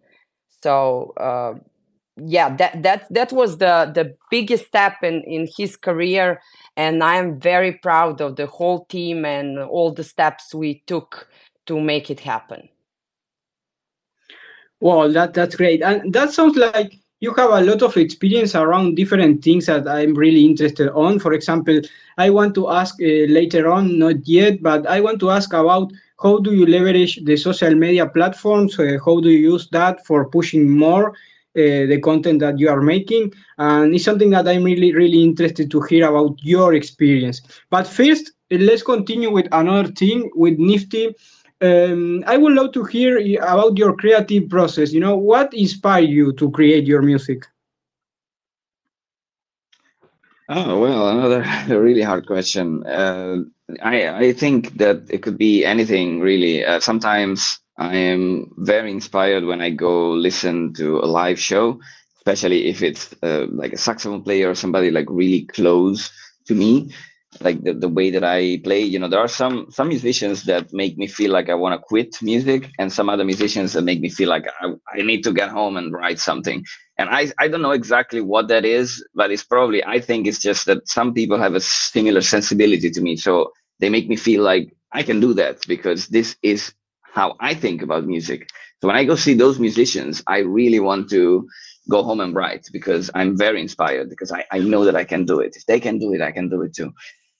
So uh, yeah, that that that was the the biggest step in in his career, and I am very proud of the whole team and all the steps we took to make it happen. Well, that that's great, and that sounds like you have a lot of experience around different things that I'm really interested on. For example, I want to ask uh, later on, not yet, but I want to ask about how do you leverage the social media platforms? Uh, how do you use that for pushing more uh, the content that you are making? And it's something that I'm really really interested to hear about your experience. But first, uh, let's continue with another thing with Nifty. Um, I would love to hear y- about your creative process. You know, what inspired you to create your music? Oh, well, another really hard question. Uh, I I think that it could be anything really. Uh, sometimes I am very inspired when I go listen to a live show, especially if it's uh, like a saxophone player or somebody like really close to me, like the, the way that I play. You know, there are some some musicians that make me feel like I want to quit music, and some other musicians that make me feel like I, I need to get home and write something. And I, I don't know exactly what that is, but it's probably, I think it's just that some people have a similar sensibility to me. So they make me feel like I can do that because this is how I think about music. So when I go see those musicians, I really want to go home and write because I'm very inspired because I, I know that I can do it. If they can do it, I can do it too.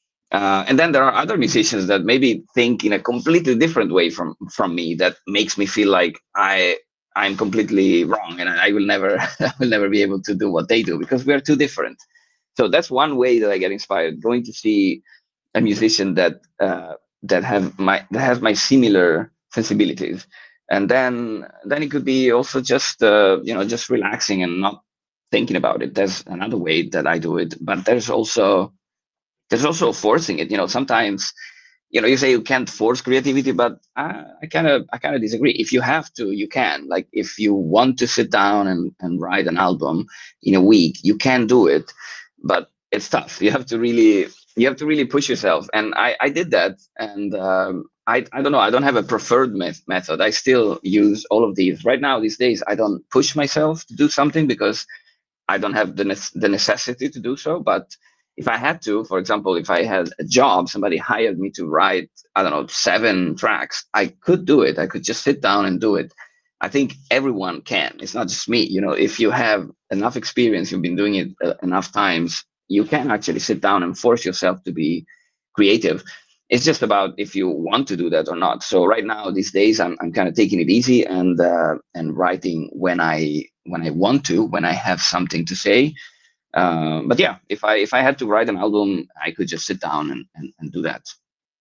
Uh, and then there are other musicians that maybe think in a completely different way from from me that makes me feel like I I'm completely wrong and I will never I will never be able to do what they do because we are too different. So that's one way that I get inspired, going to see a musician that uh, that have my that has my similar sensibilities, and then then it could be also just uh, you know just relaxing and not thinking about it. There's another way that I do it, but there's also there's also forcing it. You know, sometimes, you know, you say you can't force creativity, but I kind of, I kind of disagree. If you have to, you can. Like, if you want to sit down and, and write an album in a week, you can do it, but it's tough. You have to really, you have to really push yourself. And I, I did that. And um, I, I don't know. I don't have a preferred met- method. I still use all of these. Right now, these days, I don't push myself to do something because I don't have the ne- the necessity to do so. But if I had to, for example, if I had a job, somebody hired me to write, I don't know, seven tracks, I could do it. I could just sit down and do it. I think everyone can. It's not just me. You know, if you have enough experience, you've been doing it uh, enough times, you can actually sit down and force yourself to be creative. It's just about if you want to do that or not. So right now, these days, I'm I'm kind of taking it easy and uh, and writing when I when I want to, when I have something to say. Uh, but yeah, if I if I had to write an album, I could just sit down and, and, and do that.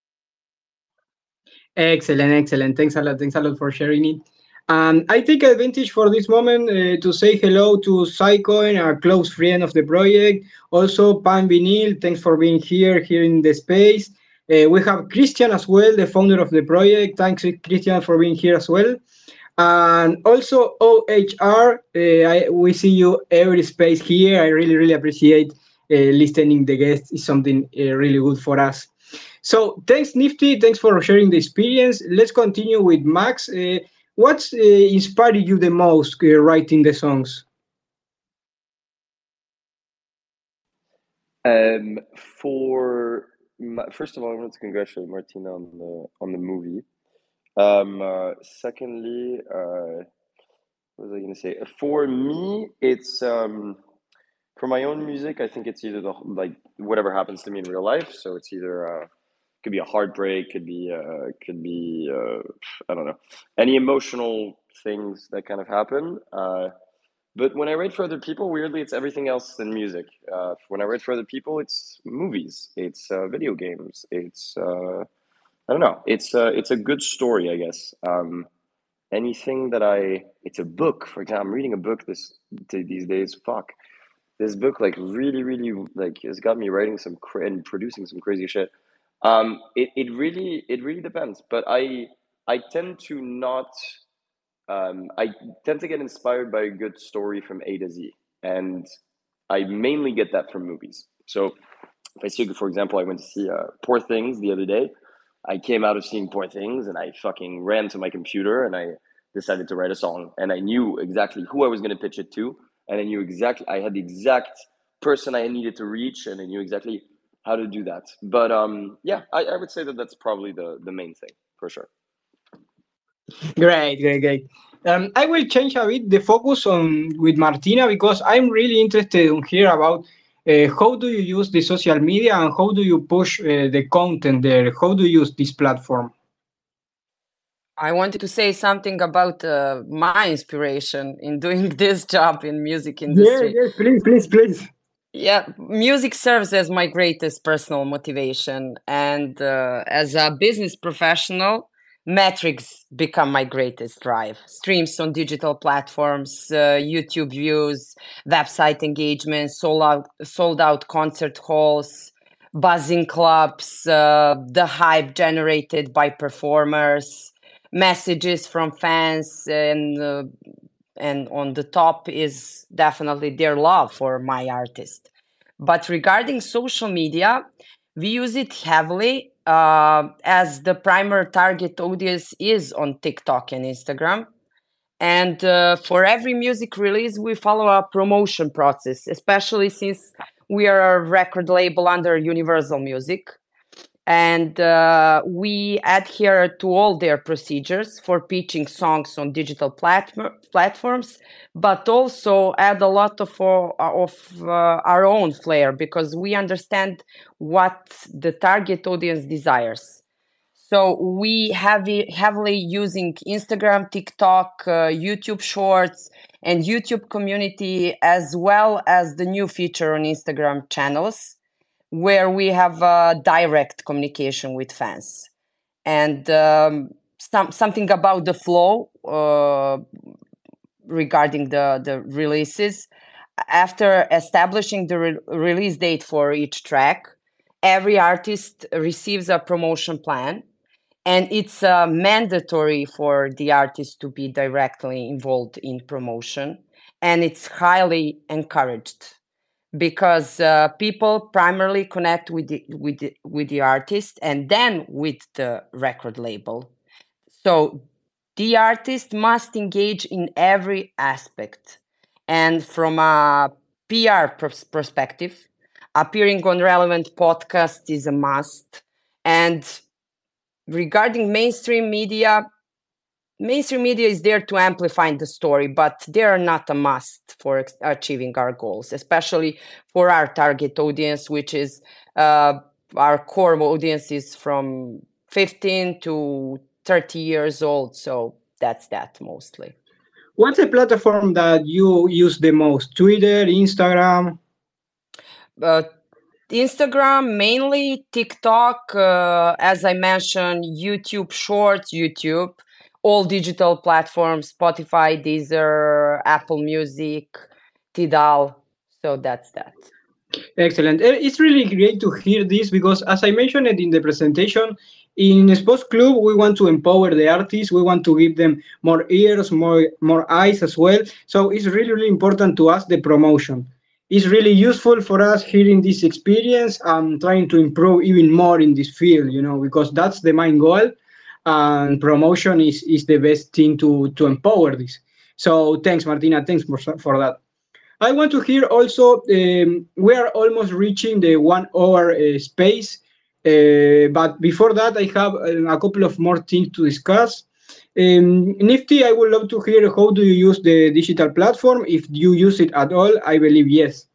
Excellent, excellent. Thanks a lot. Thanks a lot for sharing it. And I take advantage for this moment uh, to say hello to Psycoin, a close friend of the project. Also, Pan Vinyl, thanks for being here, here in the space. Uh, we have Christian as well, the founder of the project. Thanks, Christian, for being here as well. And also O H R, uh, I, we see you every space here. I really, really appreciate uh, listening the guests. It's something uh, really good for us. So thanks, Nifty. Thanks for sharing the experience. Let's continue with Max. Uh, what's uh, inspired you the most uh, writing the songs? Um, for my, first of all, I wanted to congratulate Martina on the on the movie. Um, uh, secondly, uh, what was I going to say? For me, it's um, for my own music. I think it's either the like whatever happens to me in real life. So it's either uh, could be a heartbreak, could be uh, could be uh, I don't know, any emotional things that kind of happen. Uh, but when I write for other people, weirdly, it's everything else than music. Uh, when I write for other people, it's movies, it's uh, video games, it's uh, I don't know, it's uh, it's a good story, I guess. Um, anything that I, it's a book. For example, I'm reading a book this these days. Fuck, this book like really, really like has got me writing some cra- and producing some crazy shit. Um, it it really it really depends, but I I tend to not. Um, I tend to get inspired by a good story from A to Z, and I mainly get that from movies. So, if I see, for example, I went to see uh, Poor Things the other day. I came out of seeing Poor Things, and I fucking ran to my computer, and I decided to write a song, and I knew exactly who I was going to pitch it to, and I knew exactly I had the exact person I needed to reach, and I knew exactly how to do that. But um, yeah, I, I would say that that's probably the the main thing for sure. Great, great, great. Um, I will change a bit the focus on with Martina because I'm really interested in hear about uh, how do you use the social media and how do you push uh, the content there? How do you use this platform? I wanted to say something about uh, my inspiration in doing this job in music industry. Yeah, yes, please, please, please. Yeah, music serves as my greatest personal motivation, and uh, as a business professional, metrics become my greatest drive. Streams on digital platforms, uh, YouTube views, website engagement, sold out, sold out concert halls, buzzing clubs, uh, the hype generated by performers, messages from fans, and uh, and on the top is definitely their love for my artist. But regarding social media, we use it heavily uh, as the primary target audience is on TikTok and Instagram. And uh, for every music release, we follow a promotion process, especially since we are a record label under Universal Music. And uh, we adhere to all their procedures for pitching songs on digital platform, platforms, but also add a lot of, uh, of uh, our own flair because we understand what the target audience desires. So we have heavily using Instagram, TikTok, uh, YouTube Shorts, and YouTube community, as well as the new feature on Instagram channels, where we have uh, direct communication with fans. And um, some, something about the flow uh, regarding the, the releases. After establishing the re- release date for each track, every artist receives a promotion plan. And it's uh, mandatory for the artist to be directly involved in promotion. And it's highly encouraged because uh, people primarily connect with the, with the, with the artist and then with the record label. So the artist must engage in every aspect. And from a P R pers- perspective, appearing on relevant podcasts is a must. And regarding mainstream media, mainstream media is there to amplify the story, but they are not a must for ex- achieving our goals, especially for our target audience, which is uh, our core audience is from fifteen to thirty years old. So that's that mostly. What's the platform that you use the most? Twitter, Instagram? uh, Instagram mainly, TikTok, uh, as I mentioned, YouTube Shorts, YouTube, all digital platforms, Spotify, Deezer, Apple Music, Tidal. So that's that. Excellent. Eh, It's really great to hear this because, as I mentioned it in the presentation, in Sports Club, we want to empower the artists. We want to give them more ears, more more eyes as well. So it's really, really important to us the promotion. It's really useful for us hearing this experience and trying to improve even more in this field, you know, because that's the main goal. And promotion is, is the best thing to, to empower this. So thanks, Martina. Thanks for, for that. I want to hear also, um, we are almost reaching the one hour uh, space, uh, but before that, I have uh, a couple of more things to discuss. Um, Nifty, I would love to hear how do you use the digital platform? If you use it at all, I believe yes.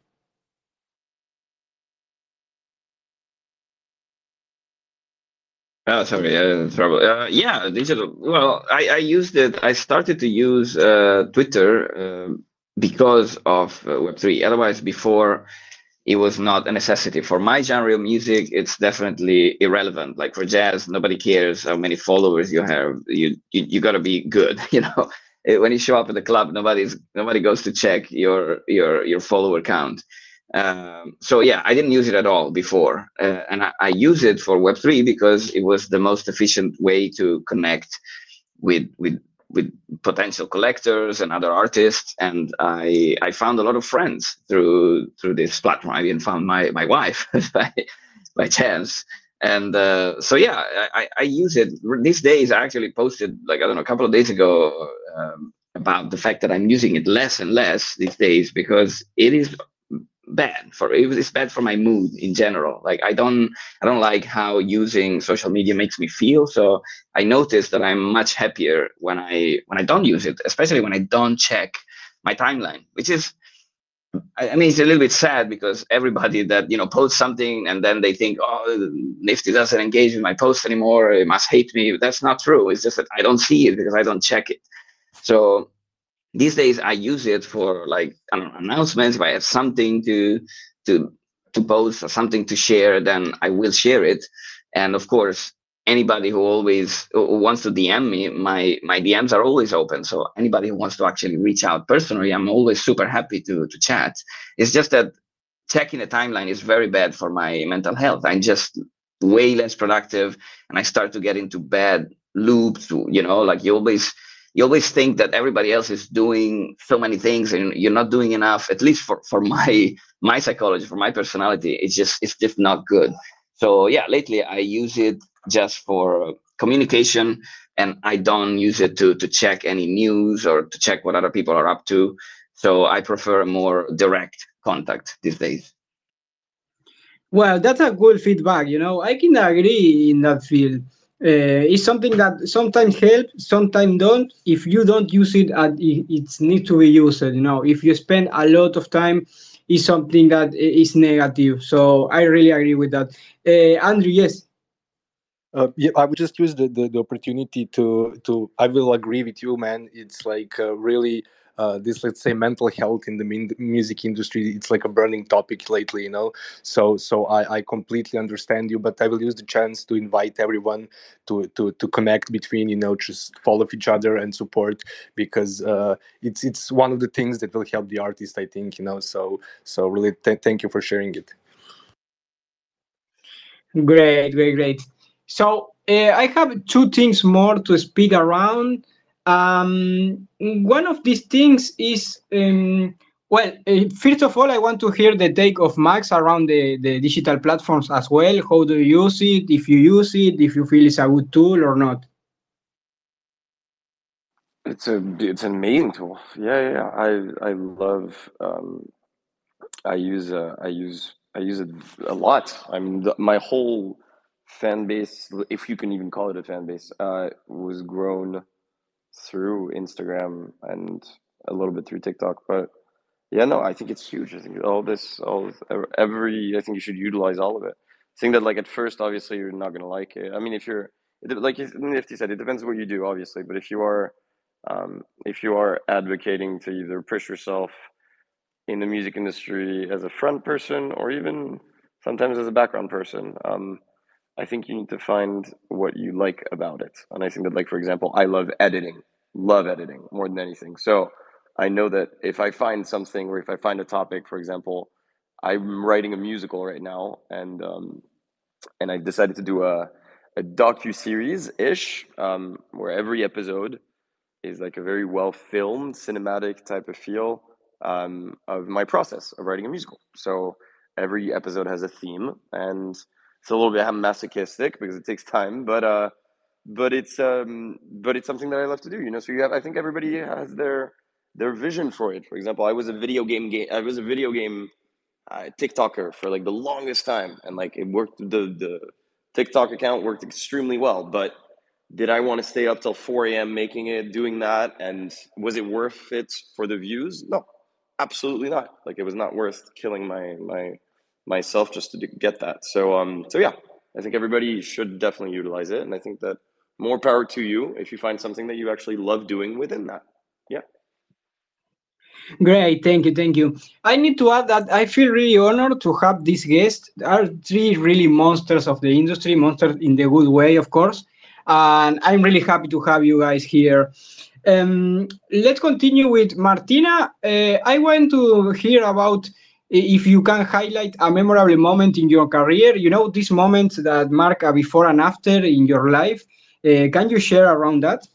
Oh, sorry, uh, trouble. Uh, yeah, digital. Well, I, I used it. I started to use uh, Twitter uh, because of uh, Web three. Otherwise, before it was not a necessity. For my genre of music, it's definitely irrelevant. Like for jazz, nobody cares how many followers you have. You you, you got to be good. You know, Eh, when you show up at the club, nobody's nobody goes to check your your your follower count. Um, so yeah, I didn't use it at all before, uh, and I, I use it for Web three because it was the most efficient way to connect with with with potential collectors and other artists, and I I found a lot of friends through through this platform. I even found my my wife by by chance. And uh, so yeah, I, I I use it these days. I actually posted like I don't know a couple of days ago um, about the fact that I'm using it less and less these days because it is bad for it's bad for my mood in general. Like I don't I don't like how using social media makes me feel. So I notice that I'm much happier when I when I don't use it, especially when I don't check my timeline, which is I I mean it's a little bit sad because everybody that you know posts something and then they think, oh, Nifty doesn't engage with my post anymore, it must hate me. That's not true. It's just that I don't see it because I don't check it. So these days I use it for like I don't know, announcements. If I have something to to to post or something to share, then I will share it. And of course, anybody who always who wants to D M me, my my D Ms are always open. So anybody who wants to actually reach out personally, I'm always super happy to to chat. It's just that checking the timeline is very bad for my mental health. I'm just way less productive, and I start to get into bad loops. You know, like you always you always think that everybody else is doing so many things and you're not doing enough. At least for for my my psychology, for my personality, it's just it's just not good. So yeah, lately I use it just for communication, and I don't use it to to check any news or to check what other people are up to. So I prefer more direct contact these days. Well, that's a good feedback. You know, I can agree in that field. Uh, it's something that sometimes helps, sometimes don't. If you don't use it, at it, it needs to be used. You know, if you spend a lot of time, it's something that is negative. So I really agree with that. Uh, Andrew, yes. Uh, yeah, I would just use the, the, the opportunity to to. I will agree with you, man. It's like uh, really uh, this, let's say, mental health in the min- music industry. It's like a burning topic lately, you know. So so I, I completely understand you, but I will use the chance to invite everyone to to to connect between, you know, just follow each other and support, because uh, it's it's one of the things that will help the artist, I think, you know. So so really, th- thank you for sharing it. Great, great, great. So uh, I have two things more to speak around. Um, one of these things is, um, well, uh, first of all, I want to hear the take of Max around the, the digital platforms as well. How do you use it? If you use it, if you feel it's a good tool or not. It's a it's an amazing tool. Yeah, yeah, yeah. I I love. Um, I use uh, I use I use it a lot. I mean, the, my whole fan base, if you can even call it a fan base, uh, was grown through Instagram and a little bit through TikTok. But yeah, no, I think it's huge. I think all this, all every, I think you should utilize all of it. I think that like at first, obviously, you're not gonna like it. I mean, if you're like Nifty said, it depends what you do, obviously. But if you are, um, if you are advocating to either push yourself in the music industry as a front person or even sometimes as a background person. Um, I think you need to find what you like about it. And I think that, like, for example, I love editing, love editing more than anything. So I know that if I find something or if I find a topic, for example, I'm writing a musical right now, and um, and I decided to do a a docu series ish, um, where every episode is like a very well filmed cinematic type of feel, um, of my process of writing a musical. So every episode has a theme, and it's a little bit masochistic because it takes time, but uh, but it's um, but it's something that I love to do. You know, so you have I think everybody has their their vision for it. For example, I was a video game game I was a video game uh, TikToker for like the longest time, and like it worked. The the TikTok account worked extremely well, but did I want to stay up till four a m making it, doing that, and was it worth it for the views? No, absolutely not. Like it was not worth killing my my myself just to get that. So um, so yeah, I think everybody should definitely utilize it, and I think that more power to you if you find something that you actually love doing within that. Yeah. Great, thank you, thank you. I need to add that I feel really honored to have these guests. They are three really monsters of the industry, monsters in the good way, of course. And I'm really happy to have you guys here. Um, let's continue with Martina. Uh, I want to hear about if you can highlight a memorable moment in your career. You know, these moments that mark a before and after in your life. Uh, can you share around that?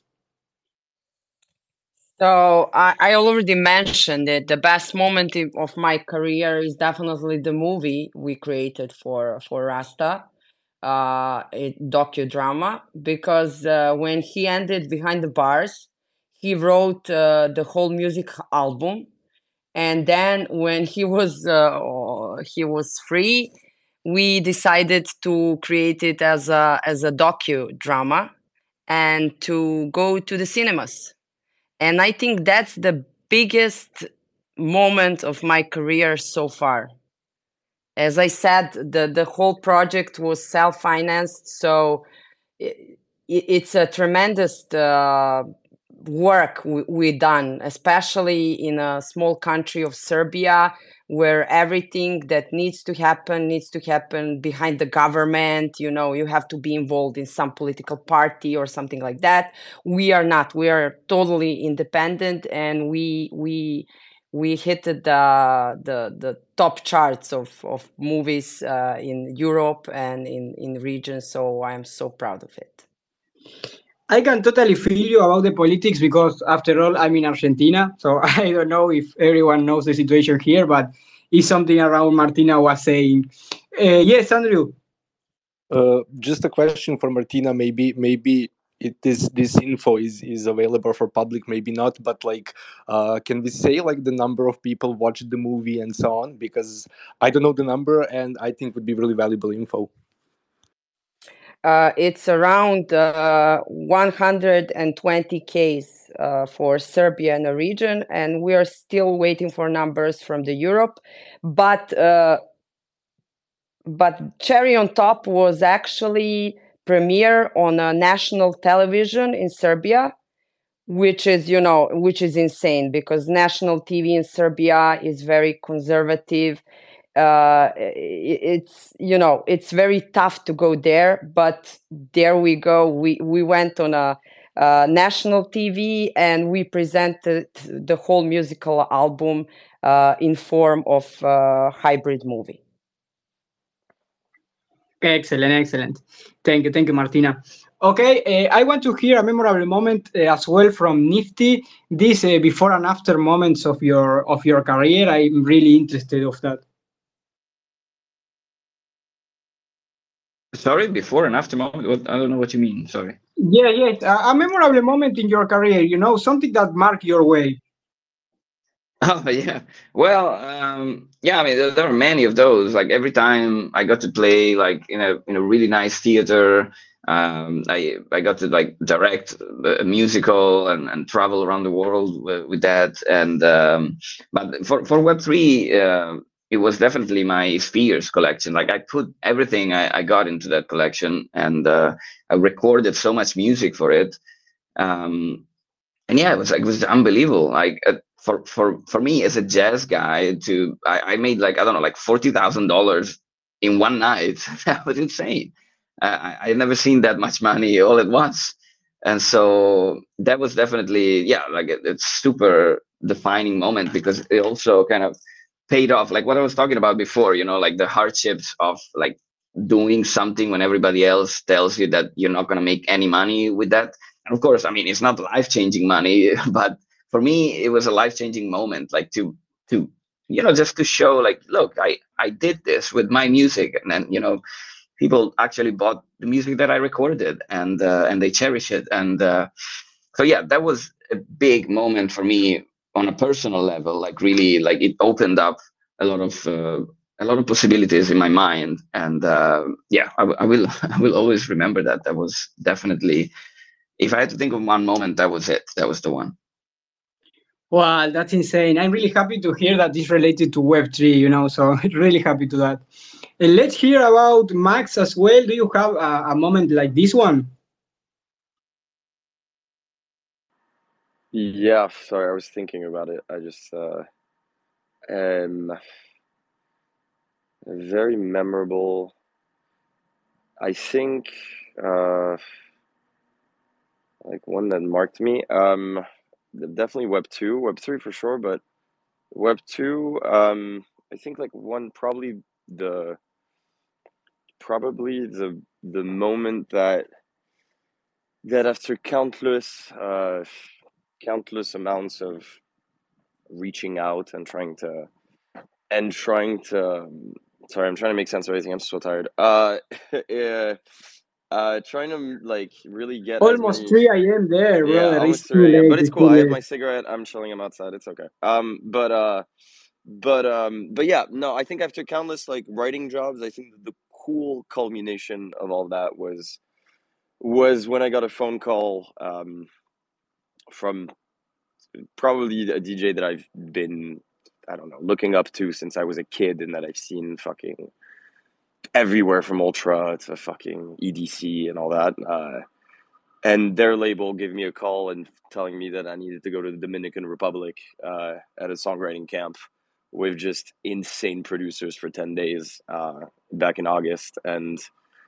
So I, I already mentioned it. The best moment in, of my career is definitely the movie we created for for Rasta, uh, a docudrama. Because uh, when he ended Behind the Bars, he wrote uh, the whole music album, and then when he was uh, he was free, we decided to create it as a as a docudrama and to go to the cinemas. And I think that's the biggest moment of my career so far. As I said, the, the whole project was self-financed, so it, it's a tremendous uh, work we, we done, especially in a small country of Serbia, where everything that needs to happen needs to happen behind the government. You know, you have to be involved in some political party or something like that. We are not. We are totally independent, and we we we hit the the the top charts of of movies uh, in Europe and in in regions. So I am so proud of it. I can totally feel you about the politics because, after all, I'm in Argentina. So I don't know if everyone knows the situation here, but it's something around Martina was saying. Uh, yes, Andrew. Uh, just a question for Martina. Maybe, maybe it is this info is is available for public. Maybe not. But like, uh, can we say like the number of people watched the movie and so on? Because I don't know the number, and I think would be really valuable info. Uh, it's around uh, one hundred twenty Ks uh, for Serbia and the region, and we are still waiting for numbers from the Europe. But uh, but cherry on top was actually premiere on a national television in Serbia, which is, you know, which is insane because national T V in Serbia is very conservative. Uh, it's, you know, it's very tough to go there, but there we go. We we went on a uh, national T V and we presented the whole musical album uh, in form of uh, hybrid movie. Excellent, excellent. Thank you, thank you, Martina. Okay, uh, I want to hear a memorable moment uh, as well from Nifty. These uh, before and after moments of your of your career. I'm really interested of that. Sorry, before and after moment? What, I don't know what you mean. Sorry. Yeah, yes, a, a memorable moment in your career. You know, something that marked your way. Oh yeah. Well, um, yeah. I mean, there, there are many of those. Like every time I got to play, like in a in a really nice theater, um, I I got to like direct a musical and, and travel around the world with, with that. And um, but for for Web three, uh, it was definitely my Spheres collection. Like I put everything I, I got into that collection, and uh, I recorded so much music for it. Um, and yeah, it was like it was unbelievable. Like uh, for for for me as a jazz guy, to I, I made like I don't know like forty thousand dollars in one night. That was insane. Uh, I I'd never seen that much money all at once, and so that was definitely yeah like it, it's super defining moment because it also kind of paid off. Like what I was talking about before, you know, like the hardships of like doing something when everybody else tells you that you're not going to make any money with that. And of course, I mean, it's not life changing money, but for me, it was a life changing moment, like to to you know just to show like, look, I I did this with my music, and then you know people actually bought the music that I recorded, and uh, and they cherish it, and uh, so yeah, that was a big moment for me on a personal level. Like really, like it opened up a lot of uh, a lot of possibilities in my mind, and uh, yeah, I, w- I will I will always remember that. That was definitely, if I had to think of one moment, that was it. That was the one. Wow, that's insane. I'm really happy to hear that it's related to Web three, you know, so really happy to that. And let's hear about Max as well. Do you have a, a moment like this one? Yeah, sorry, I was thinking about it. I just uh um very memorable. I think uh like one that marked me. Um definitely Web two, Web three for sure, but Web two, um I think like one probably the probably the the moment that that after countless uh countless amounts of reaching out and trying to and trying to um, sorry, I'm trying to make sense of everything. I'm so tired. Uh yeah, uh trying to like really get as Almost many. three a m there, Yeah, brother. almost It's too three a m, late. but it's It's cool. too I have my late. cigarette. I'm chilling. I'm outside. It's okay. Um, but uh, but um, but yeah, no. I think after countless like writing jobs, I think the cool culmination of all that was was when I got a phone call um from probably a D J that I've been, I don't know, looking up to since I was a kid, and that I've seen fucking everywhere from Ultra to fucking E D C and all that. Uh, and their label gave me a call and telling me that I needed to go to the Dominican Republic uh, at a songwriting camp with just insane producers for ten days uh, back in August. And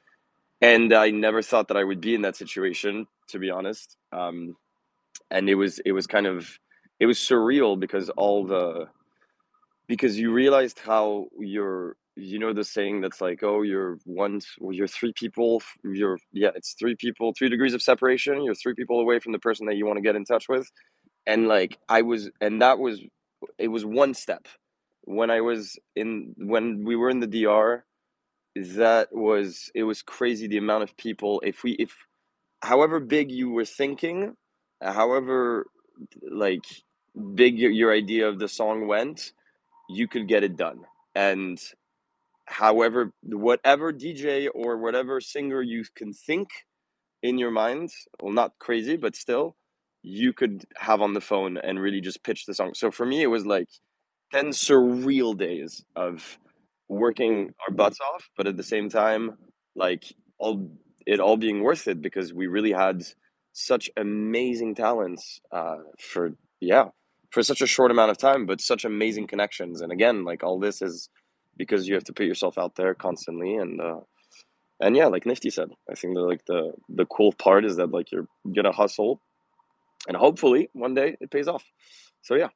and I never thought that I would be in that situation, to be honest. Um, and it was it was kind of it was surreal because all the because you realized how you're you know the saying that's like, oh, you're one you're three people you're yeah it's three people three degrees of separation, you're three people away from the person that you want to get in touch with. And like I was and that was it was one step when I was in when we were in the D R. That was it was crazy the amount of people. If we if however big you were thinking, however like big your, your idea of the song went, you could get it done. And however, whatever D J or whatever singer you can think in your mind, well, not crazy, but still, you could have on the phone and really just pitch the song. So for me, it was like ten surreal days of working our butts off, but at the same time, like all it all being worth it because we really had such amazing talents uh, for yeah for such a short amount of time, but such amazing connections. And again, like all this is because you have to put yourself out there constantly, and uh, and yeah, like Nifty said, I think that like the the cool part is that like you're gonna hustle, and hopefully one day it pays off. So yeah.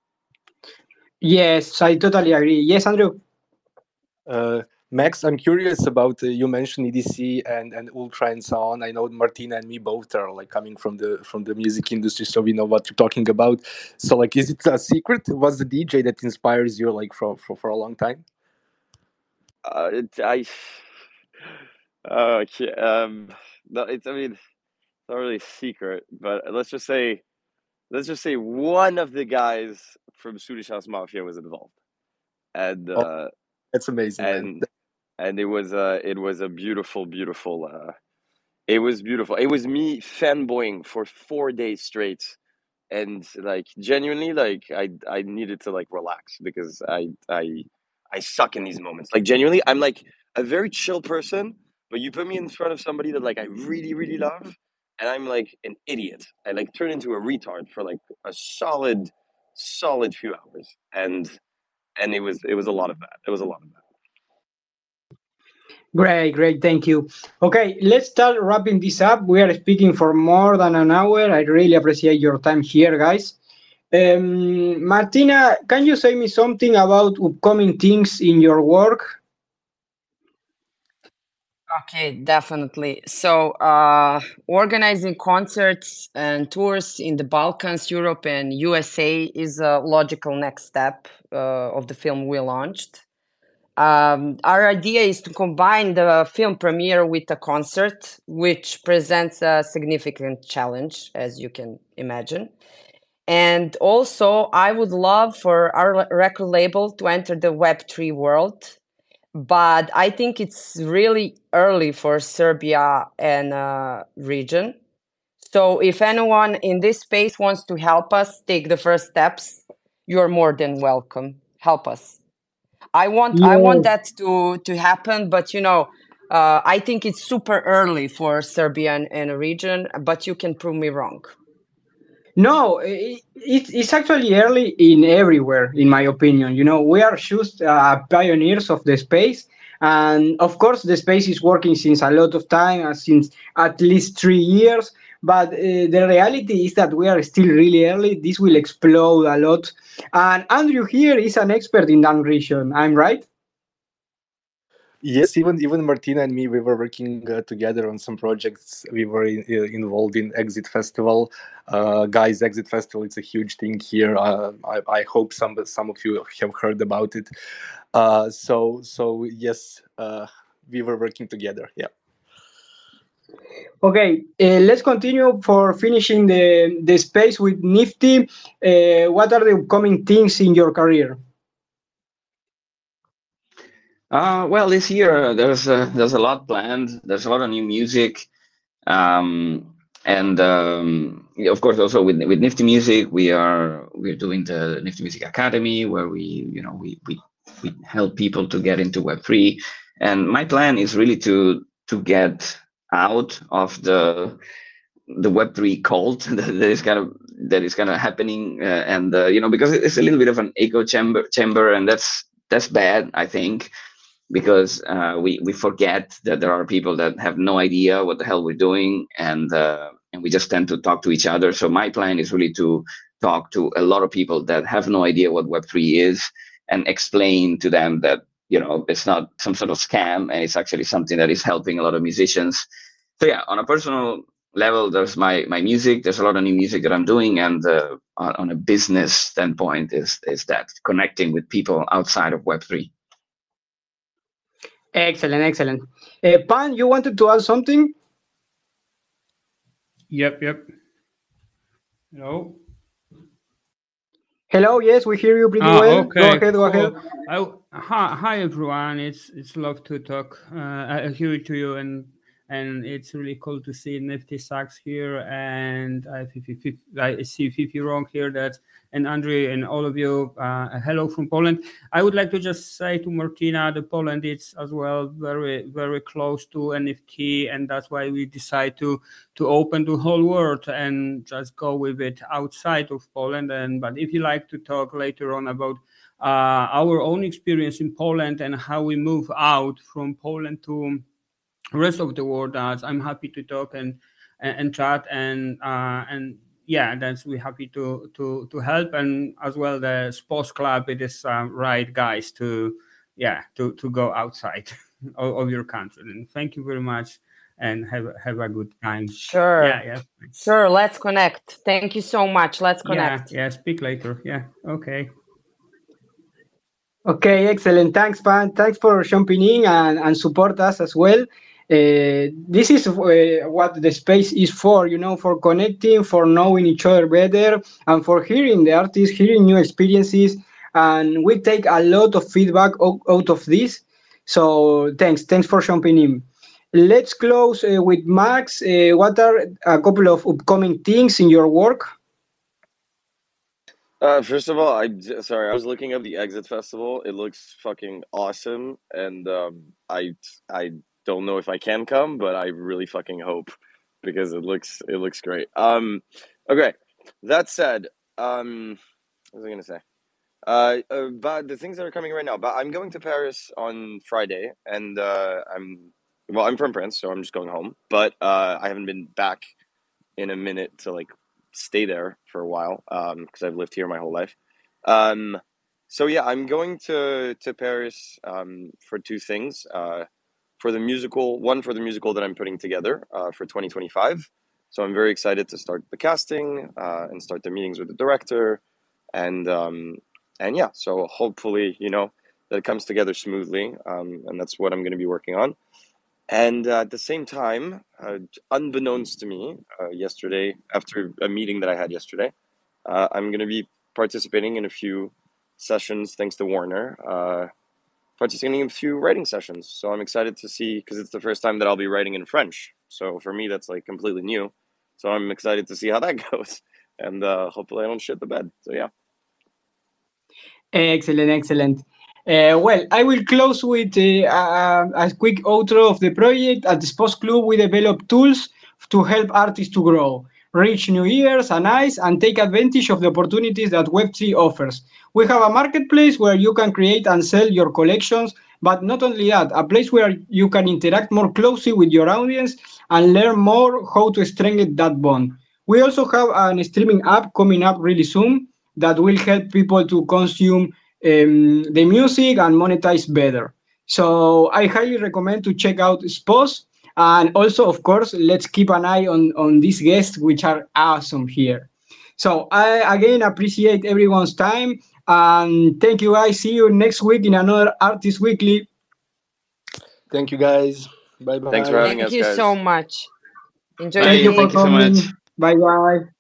Yes, I totally agree. Yes, Andrew. Uh, Max, I'm curious about uh, you mentioned E D C and, and Ultra and so on. I know Martina and me both are like coming from the from the music industry, so we know what you're talking about. So like, is it a secret? What's the D J that inspires you like for for, for a long time? Uh, it, I uh, okay, um, no, it's I mean it's not really a secret, but let's just say let's just say one of the guys from Swedish House Mafia was involved, and Oh, uh, that's amazing, man. and and it was uh it was a beautiful beautiful uh it was beautiful. It was me fanboying for four days straight, and like genuinely, like I I needed to like relax because I I I suck in these moments. Like genuinely, I'm like a very chill person, but you put me in front of somebody that like I really really love, and I'm like an idiot. I like turn into a retard for like a solid, solid few hours, and and it was it was a lot of that. It was a lot of that. Great, great, thank you. Okay, let's start wrapping this up. We are speaking for more than an hour. I really appreciate your time here, guys. Um, Martina, can you say me something about upcoming things in your work? Okay, definitely. So, uh, organizing concerts and tours in the Balkans, Europe, and U S A is a logical next step uh, of the film we launched. Um, our idea is to combine the film premiere with a concert, which presents a significant challenge, as you can imagine. And also, I would love for our record label to enter the Web three world, but I think it's really early for Serbia and uh, region. So if anyone in this space wants to help us take the first steps, you're more than welcome. Help us. I want I want Yeah. that to to happen, but you know, uh, I think it's super early for Serbia and, and region. But you can prove me wrong. No, i- it, it's actually early in everywhere, in my opinion. You know, we are just uh, pioneers of the space. And of course, the space is working since a lot of time, uh, since at least three years. But uh, the reality is that we are still really early. This will explode a lot. And Andrew here is an expert in that region. I'm right? Yes, even even Martina and me, we were working uh, together on some projects. We were in, uh, involved in Exit Festival. Uh, guys, Exit Festival, it's a huge thing here. Uh, I, I hope some some of you have heard about it. Uh, so so yes, uh, we were working together. Yeah. Okay, uh, let's continue for finishing the, the space with Nifty. Uh, what are the upcoming things in your career? Uh, well, this year there's a, there's a lot planned. There's a lot of new music, um, and um, yeah, of course also with with Nifty Music, we are we're doing the Nifty Music Academy where we you know we we we help people to get into Web three. And my plan is really to to get out of the the Web three cult that is kind of that is kind of happening, uh, and uh, you know because it's a little bit of an echo chamber chamber, and that's that's bad, I think, because uh, we we forget that there are people that have no idea what the hell we're doing, and uh, and we just tend to talk to each other. So my plan is really to talk to a lot of people that have no idea what Web three is and explain to them that you know it's not some sort of scam, and it's actually something that is helping a lot of musicians. So yeah, on a personal level, there's my my music. There's a lot of new music that I'm doing, and uh, on, on a business standpoint, is is that connecting with people outside of Web three. Excellent, excellent. Uh, Pan, you wanted to add something? Yep, yep. Hello. Hello, yes, we hear you pretty Ah, well. Go okay, ahead, go ahead. cool. I, hi, hi everyone. It's it's love to talk. Uh, I hear to you, and and it's really cool to see Nifty Sax here, and I, I see Fifi Wrong here. That and Andre and all of you. Uh, hello from Poland. I would like to just say to Martina, the Poland is as well very very close to N F T, and that's why we decide to to open the whole world and just go with it outside of Poland. And but if you like to talk later on about uh, our own experience in Poland and how we move out from Poland to rest of the world, uh, I'm happy to talk and and, and chat and uh, and yeah, that's we happy to to to help. And as well the sports club, it is uh, right guys to yeah to to go outside of, of your country. And thank you very much and have have a good time. Sure. Yeah, yeah. Sure, let's connect. Thank you so much. Let's connect. Yeah, yeah, speak later. Yeah, okay. Okay, excellent. Thanks, Pan. Thanks for jumping in and, and support us as well. Uh, this is uh, what the space is for, you know, for connecting, for knowing each other better, and for hearing the artists, hearing new experiences. And we take a lot of feedback o- out of this. So thanks, thanks for jumping in. Let's close uh, with Max. Uh, what are a couple of upcoming things in your work? Uh, first of all, I'm j- sorry. I was looking up the Exit Festival. It looks fucking awesome, and um, I I don't know if I can come, but I really fucking hope because it looks it looks great. Um, okay. That said, um, what was I gonna say? Uh, about the things that are coming right now. But I'm going to Paris on Friday, and uh, I'm well. I'm from France, so I'm just going home. But uh, I haven't been back in a minute to like stay there for a while um because I've lived here my whole life. Um, so yeah, I'm going to to Paris um for two things. Uh, for the musical, one for the musical that I'm putting together uh, for twenty twenty-five. So I'm very excited to start the casting uh, and start the meetings with the director, and um, and yeah, so hopefully, you know, that it comes together smoothly, um, and that's what I'm going to be working on. And uh, at the same time, uh, unbeknownst to me, uh, yesterday, after a meeting that I had yesterday, uh, I'm going to be participating in a few sessions, thanks to Warner, uh, participating in a few writing sessions. So I'm excited to see, because it's the first time that I'll be writing in French. So for me, that's like completely new. So I'm excited to see how that goes. And uh, hopefully I don't shit the bed. So yeah. Excellent, excellent. Uh, well, I will close with uh, a, a quick outro of the project. At the Sports Club, we develop tools to help artists to grow, reach new ears and eyes, and take advantage of the opportunities that Web three offers. We have a marketplace where you can create and sell your collections, but not only that, a place where you can interact more closely with your audience and learn more how to strengthen that bond. We also have an streaming app coming up really soon that will help people to consume um, the music and monetize better. So I highly recommend to check out Spos. And also, of course, let's keep an eye on, on these guests, which are awesome here. So I again appreciate everyone's time. And thank you, guys. See you next week in another Artist Weekly. Thank you, guys. Bye bye. Thanks for having Thank us, you guys. so much. Enjoy Bye. the Thank you day. for Thank you so coming. much. Bye bye.